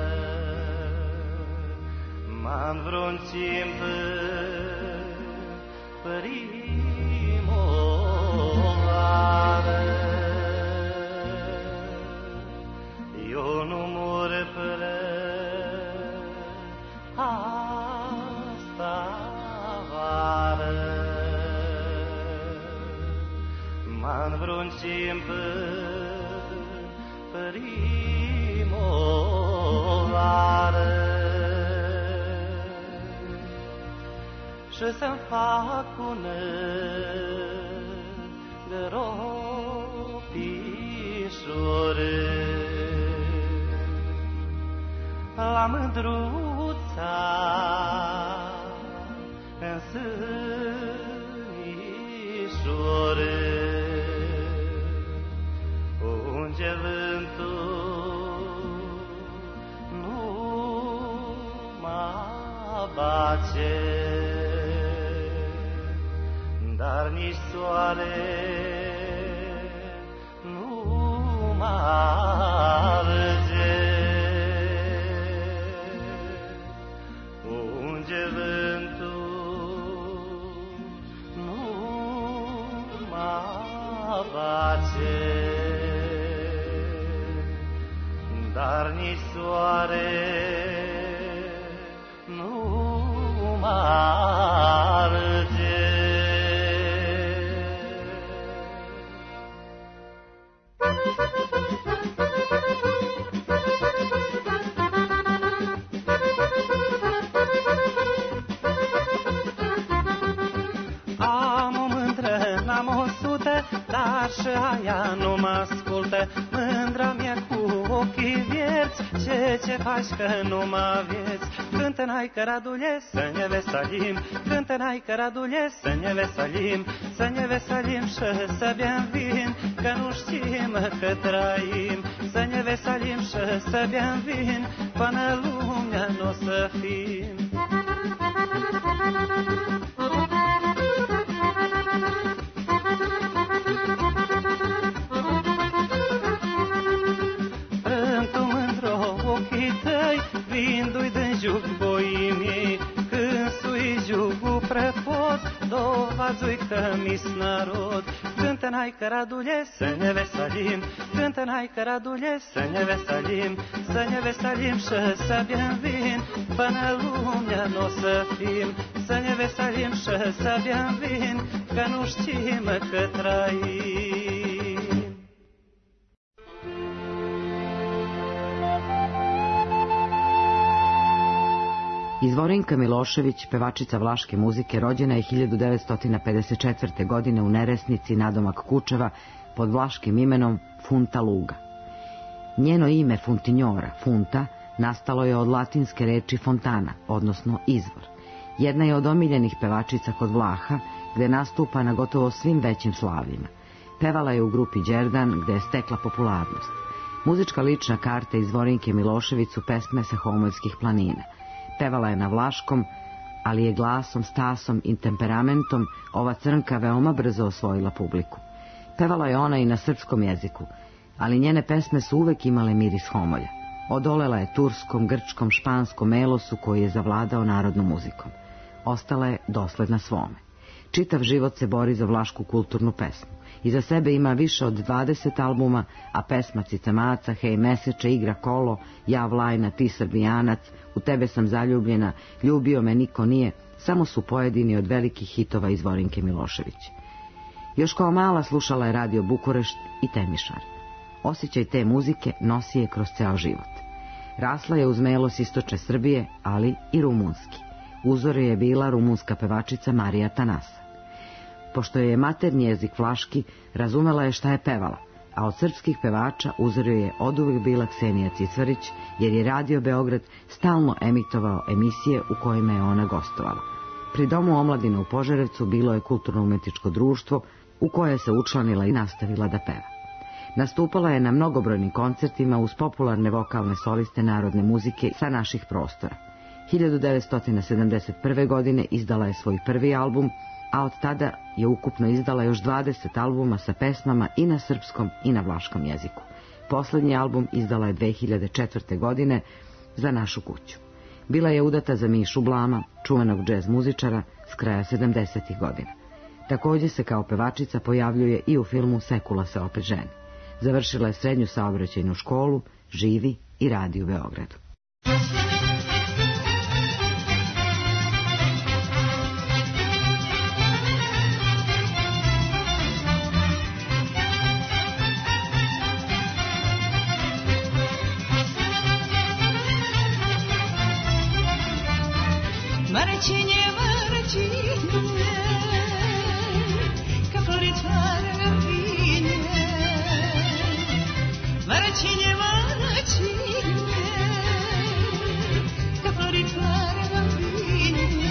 M-am vreun timp primoară. Eu nu mor fără asta vară. M-am vreun timp primoară. Și să-mi fac un gropișor la mândruța în sânișor, unde vântul nu mă bace, dar nici soare nu mă arde. Unde vântul nu mă bace, dar nici soare nu mă arde. Am o mândră, n-am 100, dar și aia nu mă ascultă. Mândra mea cu ochii vierți, ce faci că nu mă vieți? Cântă n-ai că radule, să ne veselim, cântă n-ai că radule, să ne veselim, să ne veselim și să bem vin, că nu știm că trăim. Să ne veselim și să bem vin, până lumea n-o să fim. Vindu-i din juc boii mei, când sui jugul prepot, dovazui că mi-s narod. Cântă n-ai că radule, să ne veselim, cântă n-ai că radule, să ne veselim, să ne veselim și să bem vin, până lumea n-o să fim. Să ne veselim și să bem vin, că nu știm că trăim. Izvorinka Milošević, pevačica vlaške muzike, rođena je 1954. godine u Neresnici nadomak Kučeva pod vlaškim imenom Funta Luga. Njeno ime Funtinjora, funta, nastalo je od latinske reči fontana, odnosno izvor. Jedna je od omiljenih pevačica kod Vlaha, gde nastupa na gotovo svim većim slavima. Pevala je u grupi Đerdan, gde je stekla popularnost. Muzička lična karta iz Vorinke Milošević su pesme sa Homoljskih planina. Pevala je na vlaškom, ali je glasom, stasom i temperamentom ova crnka veoma brzo osvojila publiku. Pevala je ona i na srpskom jeziku, ali njene pesme su uvek imale miris Homolja. Odolela je turskom, grčkom, španskom elosu koji je zavladao narodnom muzikom. Ostala je dosledna svome. Čitav život se bori za vlašku kulturnu pesmu. Iza sebe ima više od 20 albuma, a pesma Cicamaca, Hej meseče, Igra kolo, Ja Vlajna, Ti Srbijanac, U tebe sam zaljubljena, Ljubio me niko nije, samo su pojedini od velikih hitova iz Vorinke Milošević. Još kao mala slušala je radio Bukurešt i Temišvar. Osjećaj te muzike nosi je kroz ceo život. Rasla je uz melos istočne Srbije, ali i rumunski. Uzor je bila rumunska pevačica Marija Tanasa. Pošto je maternji jezik vlaški, razumela je šta je pevala, a od srpskih pevača uzor je oduvek bila Ksenija Cicvarić, jer je Radio Beograd stalno emitovao emisije u kojima je ona gostovala. Pri Domu omladine u Požarevcu bilo je kulturno-umetničko društvo u koje se učlanila i nastavila da peva. Nastupala je na mnogobrojnim koncertima uz popularne vokalne soliste narodne muzike sa naših prostora. 1971. godine izdala je svoj prvi album, a od tada je ukupno izdala još 20 albuma sa pesmama i na srpskom i na vlaškom jeziku. Poslednji album izdala je 2004. godine Za našu kuću. Bila je udata za Mišu Blama, čuvenog džez muzičara s kraja 70. godina. Također se kao pevačica pojavljuje i u filmu Sekula se opet ženi. Završila je srednju saobraćajnu školu, živi i radi u Beogradu. Maraćinje, maraćinje, kako li tvara vinje. Maraćinje, maraćinje, kako li tvara vinje.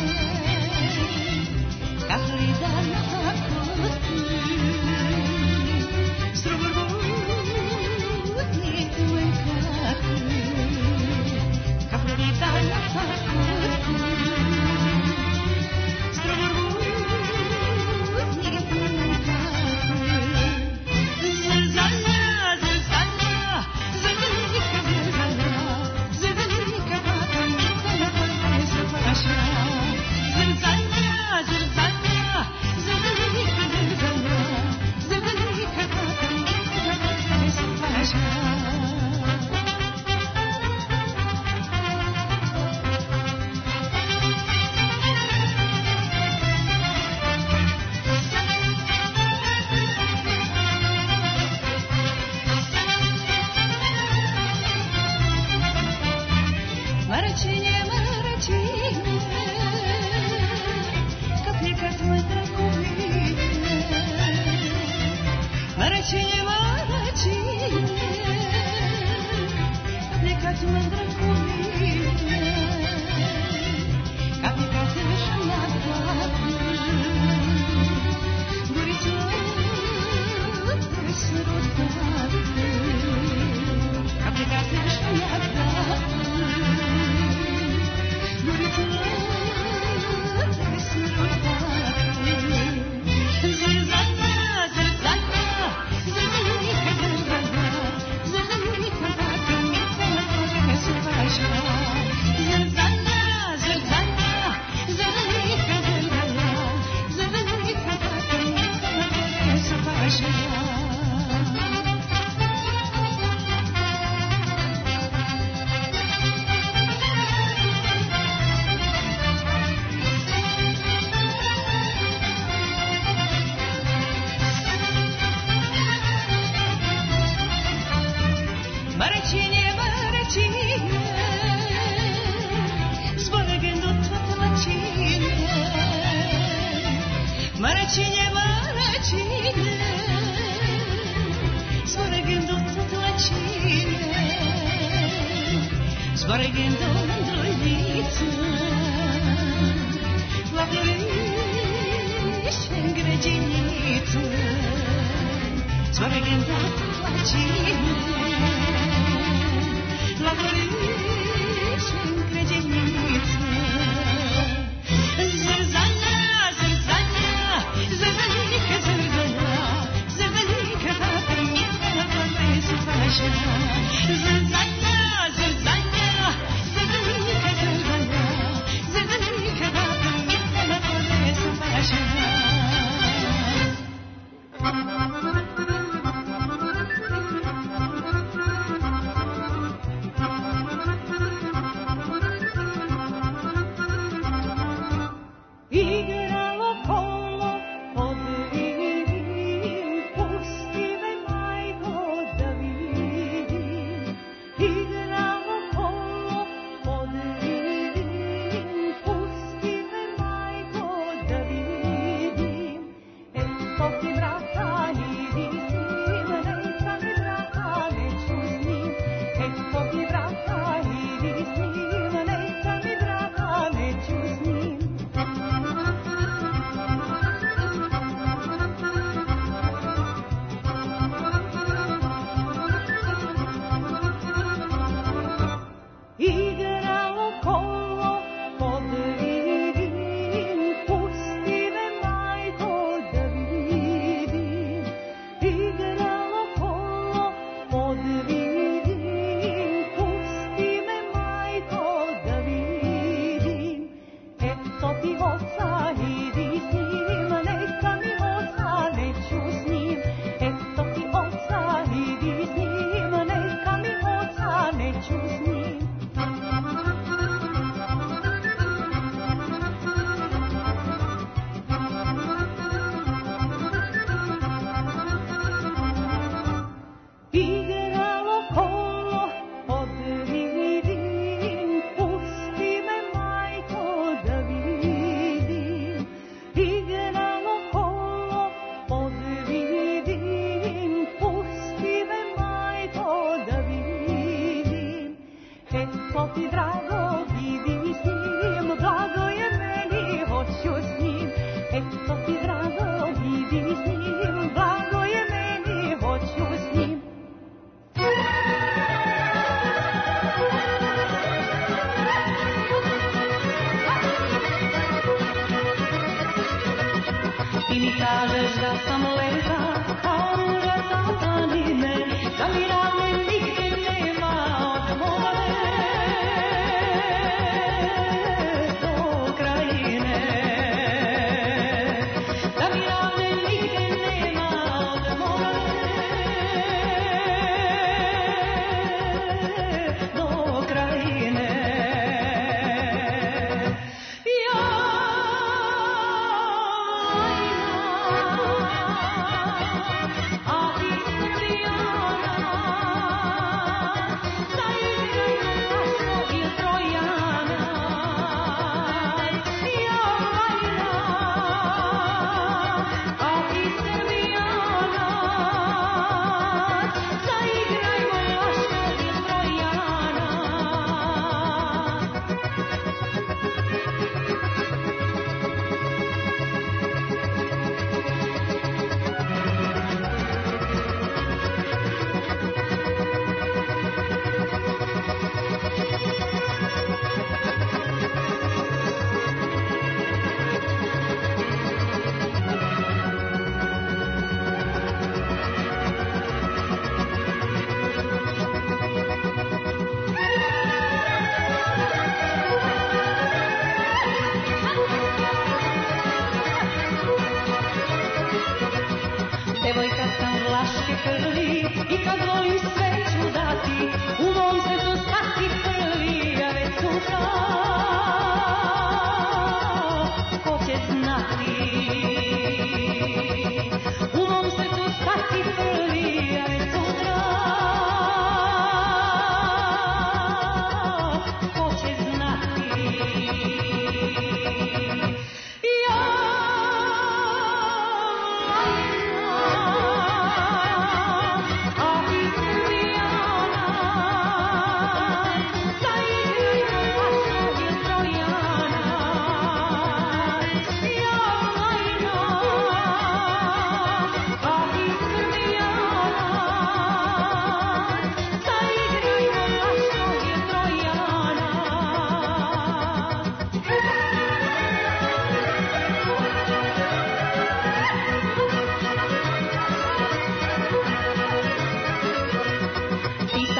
Kako li dana koti, strugurutni tujem kako. Kako li dana koti, Maraćinje, svore gendo tlačine. scorrendo dentro il viso, la florisce in greginiță, scorrendo la cime, la florisce in greginiță. Zârzania, zârzania, zârzănică, zârzăia, zârzănică, ta pe mine la toate să faci. Zârzania, zârzania, zârzănică, zârzăia, zârzănică, ta pe mine la toate să faci. Igralo kolo pod vidim, pusti me majko da vidim.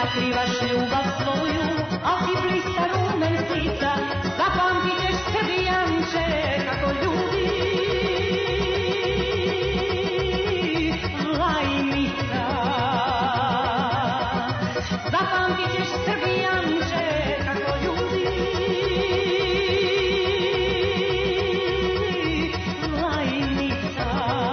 sakrivaš ljubav svoju, a ti blista rumen slica, zapamtit ćeš Srbijanče kako ljubi Vlajnica. Zapamtit ćeš Srbijanče kako ljubi Vlajnica.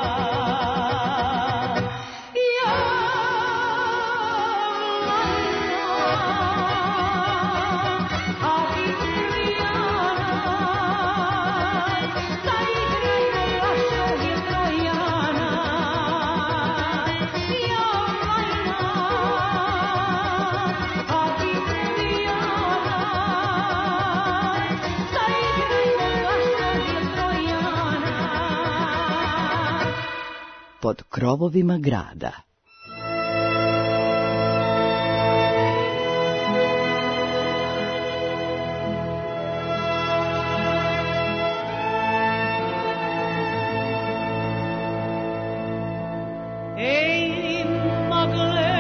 Pod krovovima grada. Ej, magle,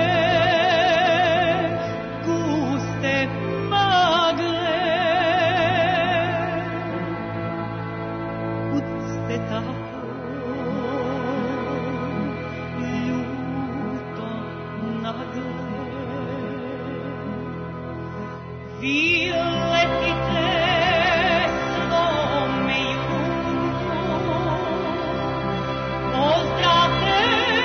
guste magle, kud ste tako ljuto nagle? Vi letite svome jugu, pozdravte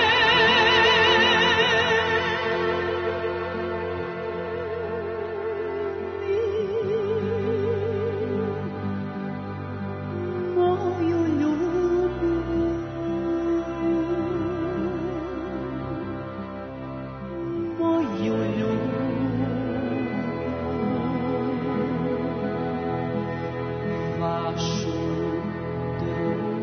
moju ljubu, moju ljubu, vašu drugu.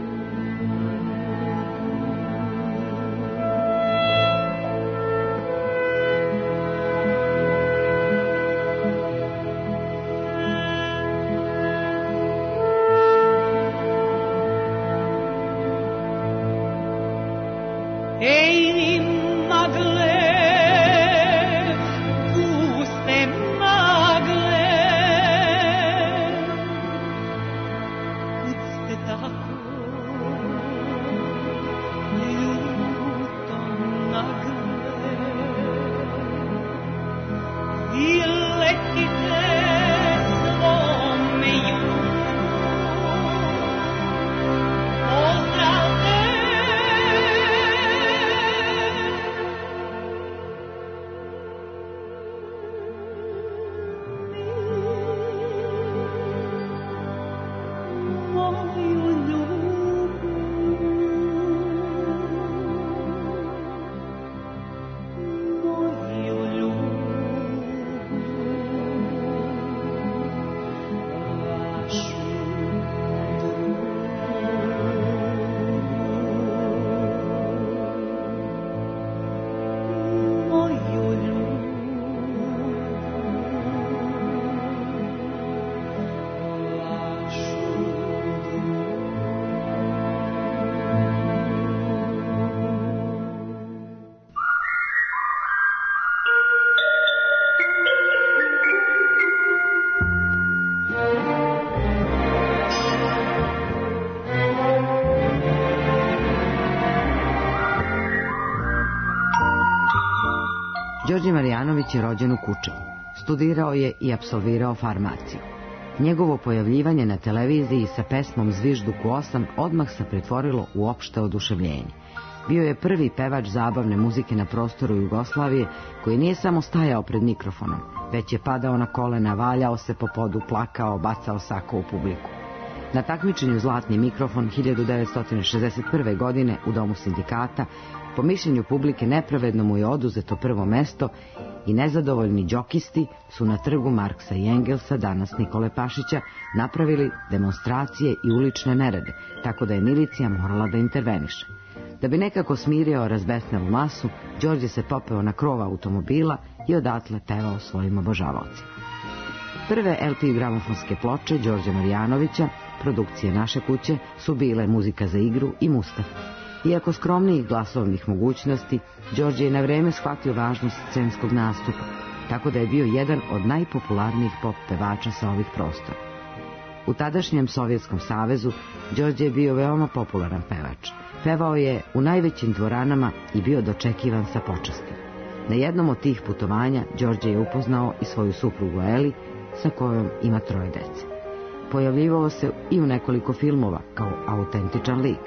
Ej, magle, guste magle, kud ste tako ljuto nagle? Vi letite svome jugu, pozdravte moju ljubu, moju ljubu, vašu drugu. Moju ljubu, vašu drugu. Đorđe Marjanović je rođen u Kučevu. Studirao je i apsolvirao farmaciju. Njegovo pojavljivanje na televiziji sa pesmom Zvižduku 8 odmah se pretvorilo u opšte oduševljenje. Bio je prvi pevač zabavne muzike na prostoru Jugoslavije koji nije samo stajao pred mikrofonom, već je padao na kolena, valjao se po podu, plakao, bacao sako u publiku. Na takmičenju Zlatni mikrofon 1961. godine u Domu sindikata, po mišljenju publike nepravedno mu je oduzeto prvo mesto i nezadovoljni džokisti su na trgu Marksa i Engelsa, danas Nikole Pašića, napravili demonstracije i ulične nerede, tako da je milicija morala da interveniše. Da bi nekako smirio razbesnelu masu, Đorđe se popeo na krov automobila i odatle pevao svojim obožavaocima. Prve LP gramofonske ploče Đorđa Marjanovića, produkcije Naše kuće, su bile Muzika za igru i Mustaf. Iako skromnijih glasovnih mogućnosti, Đorđe je na vreme shvatio važnost scenskog nastupa. tako da je bio jedan od najpopularnijih pop pevača sa ovih prostora. U tadašnjem Sovjetskom savezu Đorđe je bio veoma popularan pevač. Pevao je u najvećim dvoranama i bio dočekivan sa počasti. Na jednom od tih putovanja Đorđe je upoznao i svoju suprugu Eli, sa kojom ima 3 dece. Pojavljivao se i u nekoliko filmova kao autentičan lik.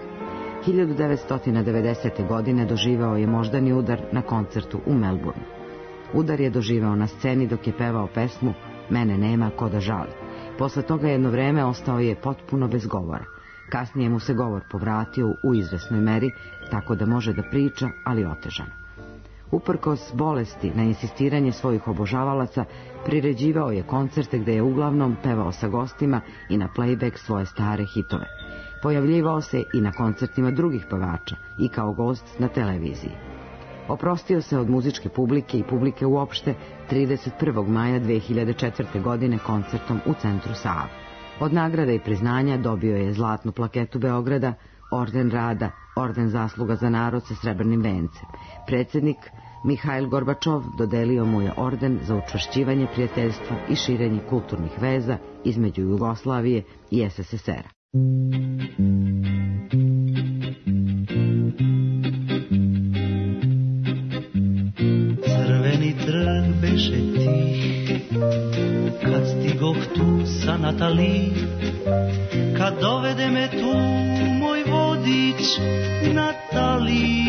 1990. godine doživeo je moždani udar na koncertu u Melbourneu. Udar je doživeo na sceni dok je pevao pesmu Mene nema ko da žali. Posle toga jedno vreme ostao je potpuno bez govora. Kasnije mu se govor povratio u izvesnoj meri, tako da može da priča, ali otežano. Uprkos bolesti na insistiranje svojih obožavalaca, priređivao je koncerte gde je uglavnom pevao sa gostima i na playback svoje stare hitove. Pojavljivao se i na koncertima drugih pevača i kao gost na televiziji. Oprostio se od muzičke publike i publike uopšte 31. maja 2004. godine koncertom u centru Save. Od nagrada i priznanja dobio je zlatnu plaketu Beograda, orden rada, orden zasluga za narod sa srebrnim vencem. Predsjednik Mihajl Gorbačov dodelio mu je orden za učvršćivanje prijateljstva i širenje kulturnih veza između Jugoslavije i SSSR-a. Crveni trg beše tih, kad stigoh tu sa Natali, kad dovede me tu moj vodič Natali.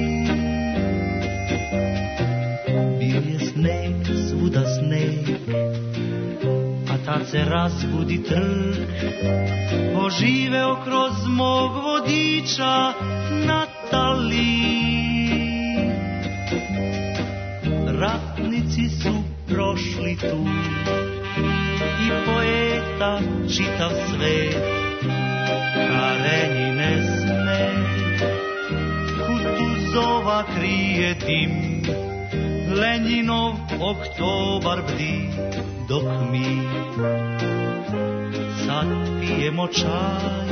Bio je sneg, svuda sneg, a tad se razbudi trg, oživeo kroz mog vodiča Natali. Ratnici su prošli tu i poeta čitav svet, Karenjine sme, Kutuzova krije dim, Lenjinov oktobar bdi, dok mi sad pijemo čaj.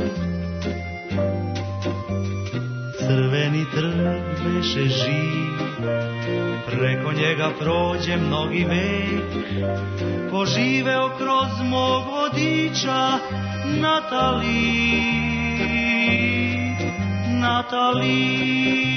Crveni trg beše živ, preko njega prođe mnogi vek, poživeo kroz mog vodiča Natali, Natali.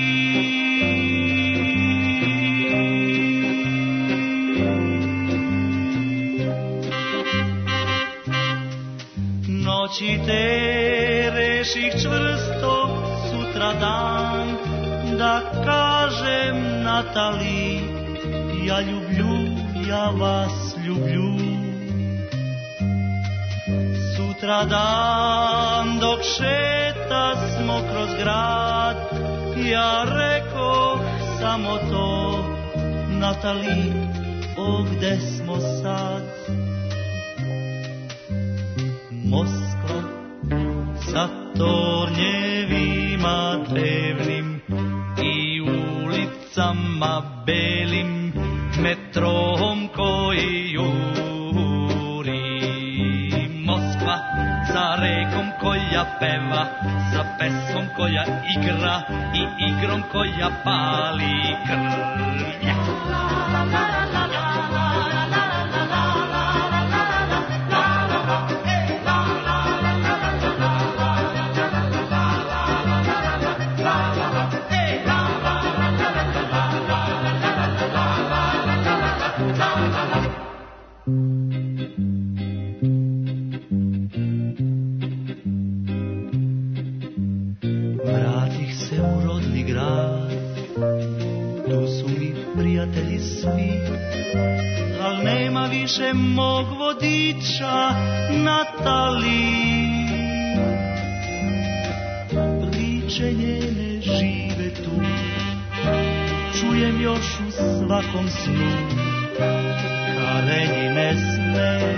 Noći te reših čvrsto sutra dan, da kažem Natali, ja ljublju, ja vas ljublju. Sutra dan dok šeta smo kroz grad, ja rekoh samo to, Natali, o gde smo sad? Moskva sa tornjevima drevnim i ulicama belim, metrom koji juri. Moskva sa rekom koja peva, sa pesmom koja igra i igrom koja pali krv. Al nema više mog vodiča Natali. Priče njene žive tu, čujem još u svakom snu. Karenjine sme,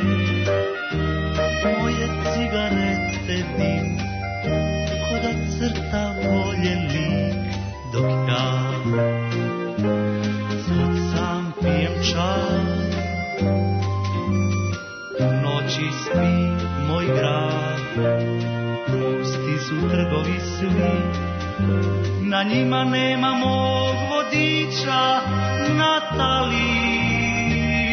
moje cigarete dim, ko da crta voljen lik, dok ja pijem čaj. U noći spi moj grad, pusti su trgovi svi, na njima nema mog vodiča Natali.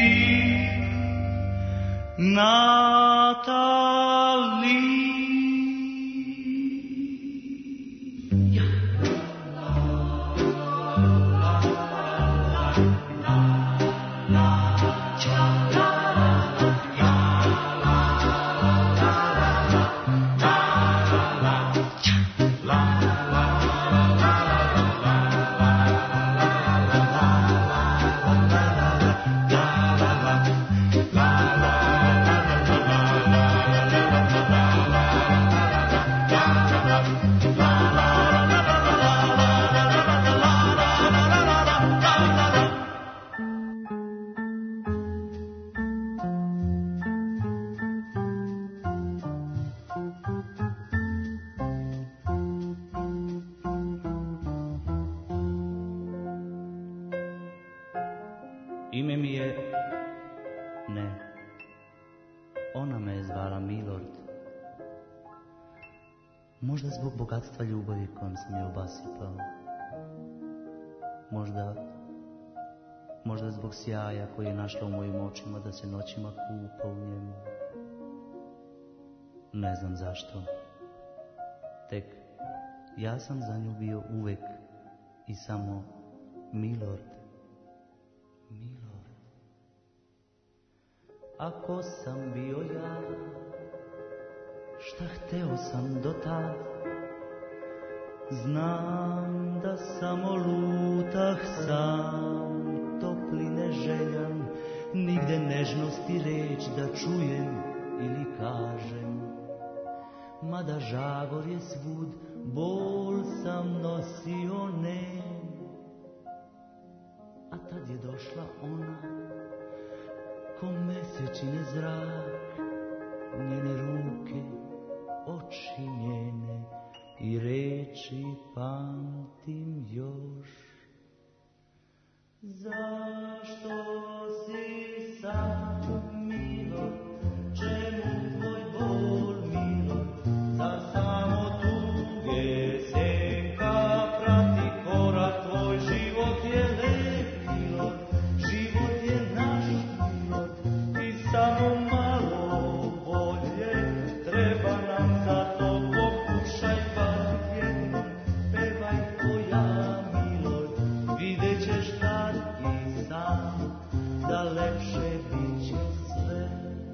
Ime mi je... Ne. Ona me je zvala Milord. Možda zbog bogatstva ljubavi kojom sam je obasipao. Možda zbog sjaja koji je našla u mojim očima da se noćima kupa u njemu. Ne znam zašto. Tek ja sam za nju bio uvek i samo Milord. Milord. Ako sam bio ja, šta hteo sam do tad? Znam da samo lutah sam, topline željan, nigde nežnosti reč da čujem ili kažem. Mada žagor je svud, bol sam nosio nem. A tad je došla ona, ko mesečine zrak, njene ruke, oči njene i reči pamtim još. Zašto si sam, Milord, čemu tvoj bol, Milord, zar samo tuge senka prati korak, tvoj život je lep, Milord, život je naš, Milord, i samo malo bolje treba nam za to, pokušaj bar jednom, pevaj ko ja, Milord, vidjet ćeš tad i sam da lepše bit će sve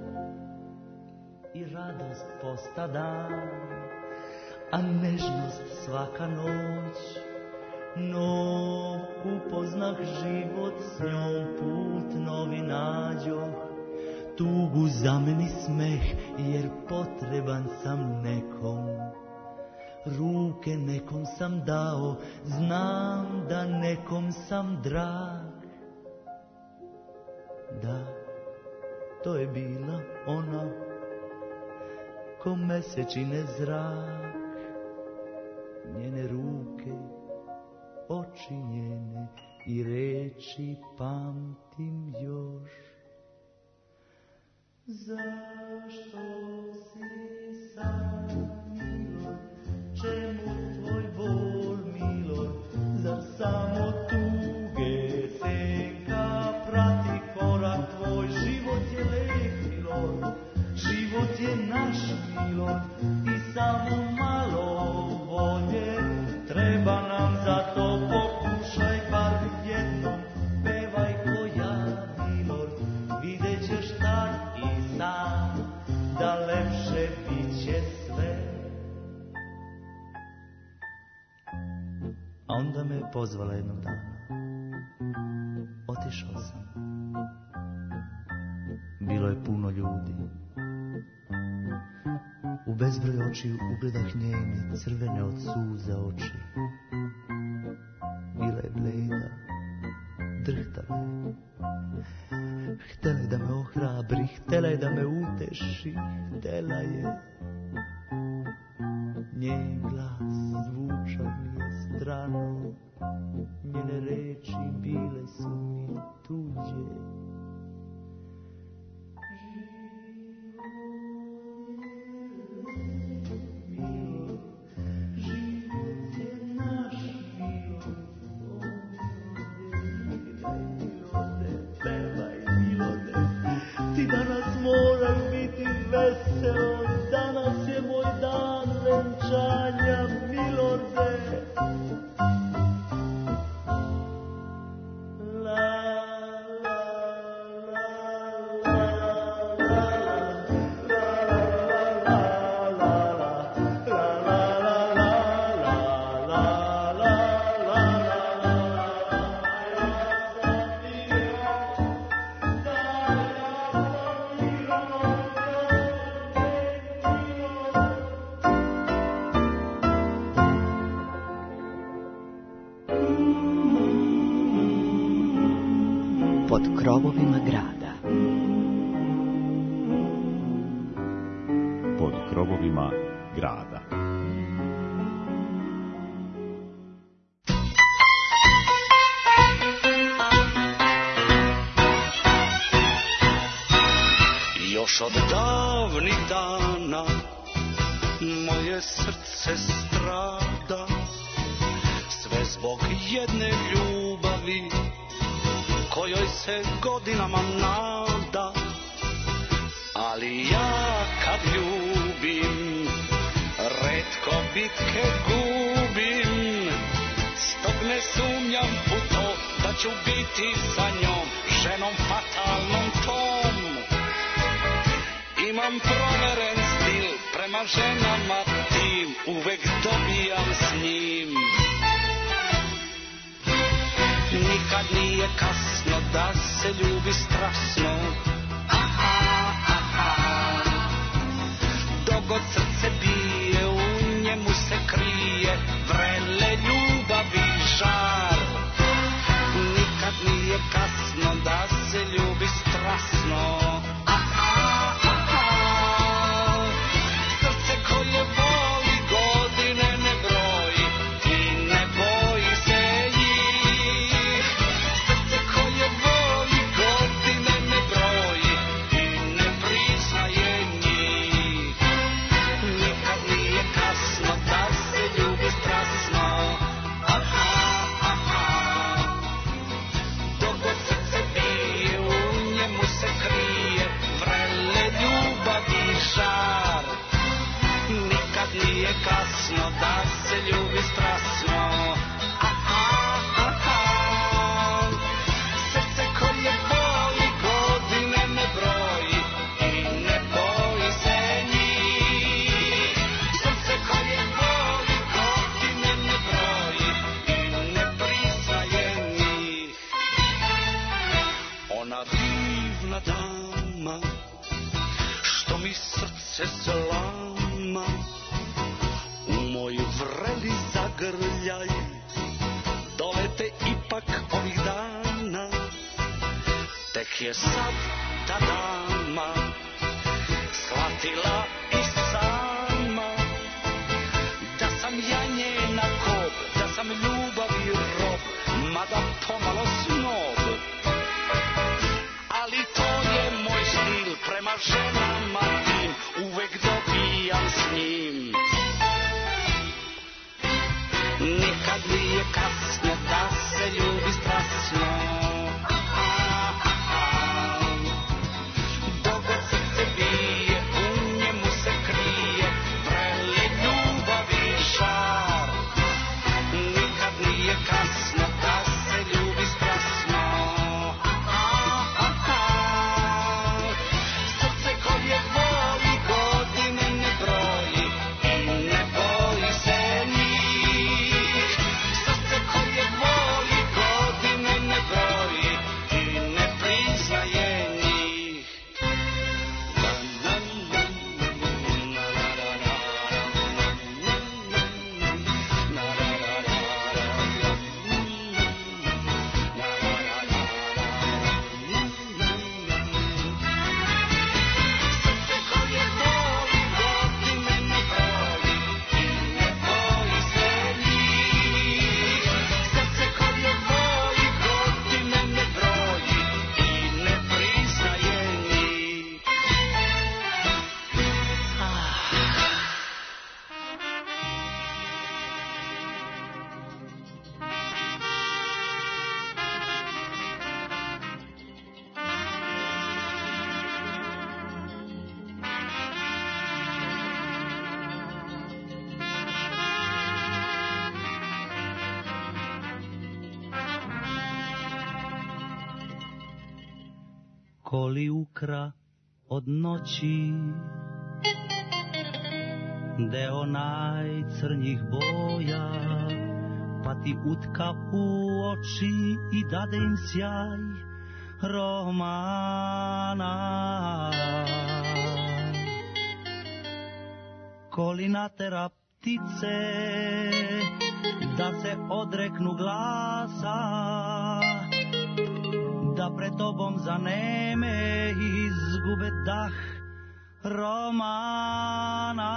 i radost posta dan, a nežnost svaka noć. No, upoznah život s njom, put novi nađoh, tugu zameni smeh, jer potreban sam nekom. Ruke nekom sam dao, znam da nekom sam drag. Da, to je bila ona, ko mesečine zrak, njene ruke, oči njene i reči pamtim još. Zašto si sam, Milord, čemu tvoj bol, Milord, zar samo tuge senka prati korak, tvoj život je lep, Milord, život je naš, Milord, i samo malo volje treba nam za to, pokušaj bar jednom, pevaj ko ja, Milord, vidjet ćeš tad i sam da lepše bit će sve. A onda me pozvala jednog dana. Otišao sam. Bilo je puno ljudi. U bezbroj očiju ugledah njene, crvene od suza oči. Bila je bleda, drhtala je. Htela je da me ohrabri, htela je da me uteši, htela je. Njen glas zvučao mi je strano, njene reči bile su mi tuđe. Ti danas moraju Pod krovovima grada. Pod krovovima grada. Još od davnih dana moje srce strada, sve zbog jedne ljubavi kojoj se godinama nada. Ali ja kad ljubim, retko bitke gubim, stog ne sumnjam u to da ću biti sa njom, ženom fatalnom tom. Imam proveren stil prema ženama tim, uvek dobijam s njim. Nikad nije kasno da se ljubi strasno, dogod srce bije, u njemu se krije vrele ljubavi žar. Nikad nije kasno da se ljubi strasno, srce koje voli godine ne broji i ne boji se njih. Srce koje voli godine ne broji i ne priznaje njih. Nikad nije kasno da se ljubi strasno, dogod srce bije, u njemu se krije vrele ljubavi žar. Nikad nije kasno da se ljubi strasno, srce koje voli godine ne broji i ne boji se njih. Srce koje voli godine ne broji i ne priznaje njih. Ona divna dama što mi srce slama, u moj vreli zagrljaj dolete ipak ovih dana. Tek je sad ta dama shvatila i sama da sam ja njena kob, da sam ljubavi rob, mada pomalo snob. Ali to je moj stil prema ženama tim, uvek dobijam s njim. Nikad nije kasno da se ljubi strasno, dogod srce bije, u njemu se krije vreli ljubavi žar. Nikad nije kasno da se ljubi strasno, srce koje voli godine ne broji i ne boji se njih. Srce koje voli godine ne broji i ne priznaje njih. Srce koje voli godine ne broji i ne boji se njih. Srce koje voli godine ne broji i ne priznaje njih. Koli ukra od noći, deo najcrnjih boja, pa ti utka u oči i dade im sjaj romana. Koli natera ptice da se odreknu glasa, da pred tobom zaneme izgube dah romana.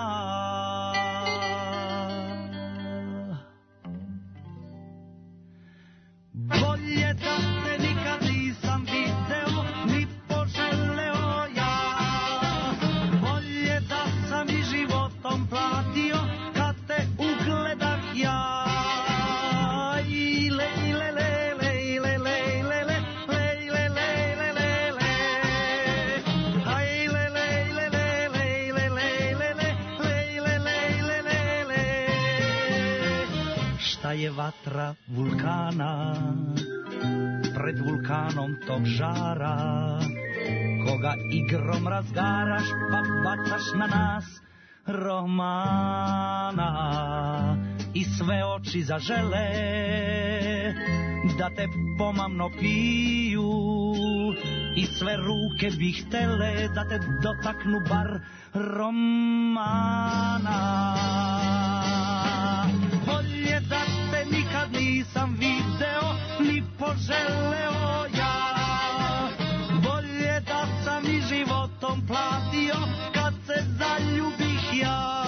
Bolje da te nikad nisam video ni poželeo ja, bolje da sam i životom platio kad te ugledah ja. Šta je vatra vulkana pred vulkanom tog žara, koga igrom razgaraš pa bacaš na nas romana, i sve oči zažele da te pomamno piju, i sve ruke bi htele da te dotaknu bar romana. Bolje da te nikad nisam video ni poželeo ja, bolje da sam i životom platio kad se zaljubih ja.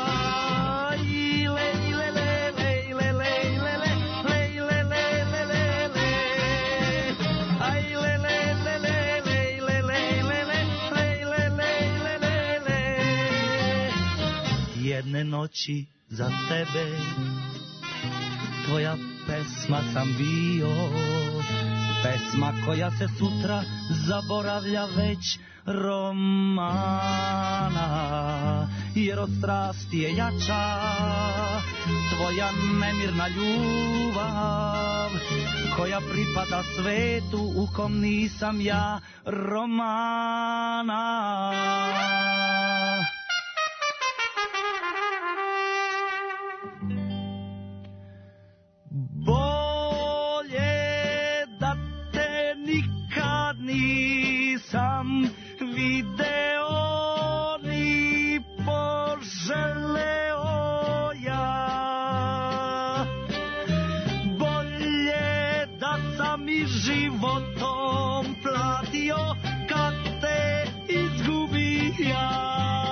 Jedne noći za tebe tvoja pesma sam bio, pesma koja se sutra zaboravlja već romana, jer od strasti je jača tvoja nemirna ljubav koja pripada svetu u kom nisam ja romana. Nisam video ni poželeo ja, bolje da sam i životom platio kad te izgubi ja.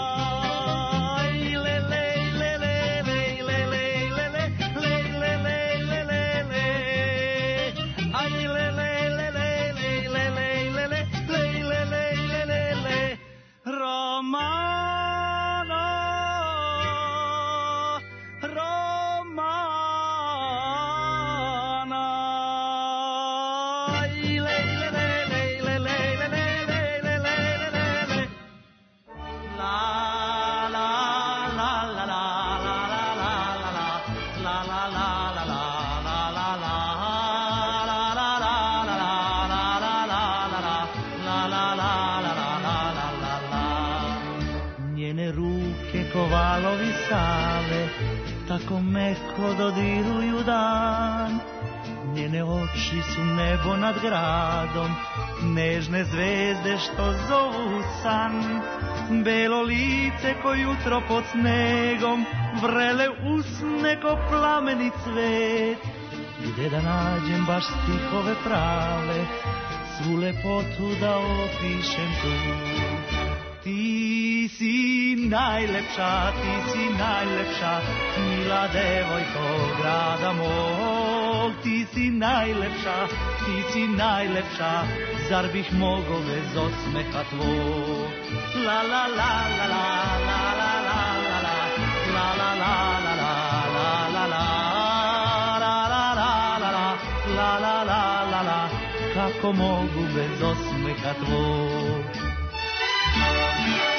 Valovi Save tako meko dodiruju dan, njene oči su nebo nad gradom, nežne zvezde što zovu san, belo lice ko jutro pod snegom, vrele usne ko plameni cvet. Gde da nađem baš stihove prave, svu lepotu da opišem tu. Ti si najlepša, mila devojko grada mog. Ti si najlepša, zar bih mogo bez osmeha tvog. La la la la la la la la la la la la la la la la la la, kako mogu bez osmeha tvog.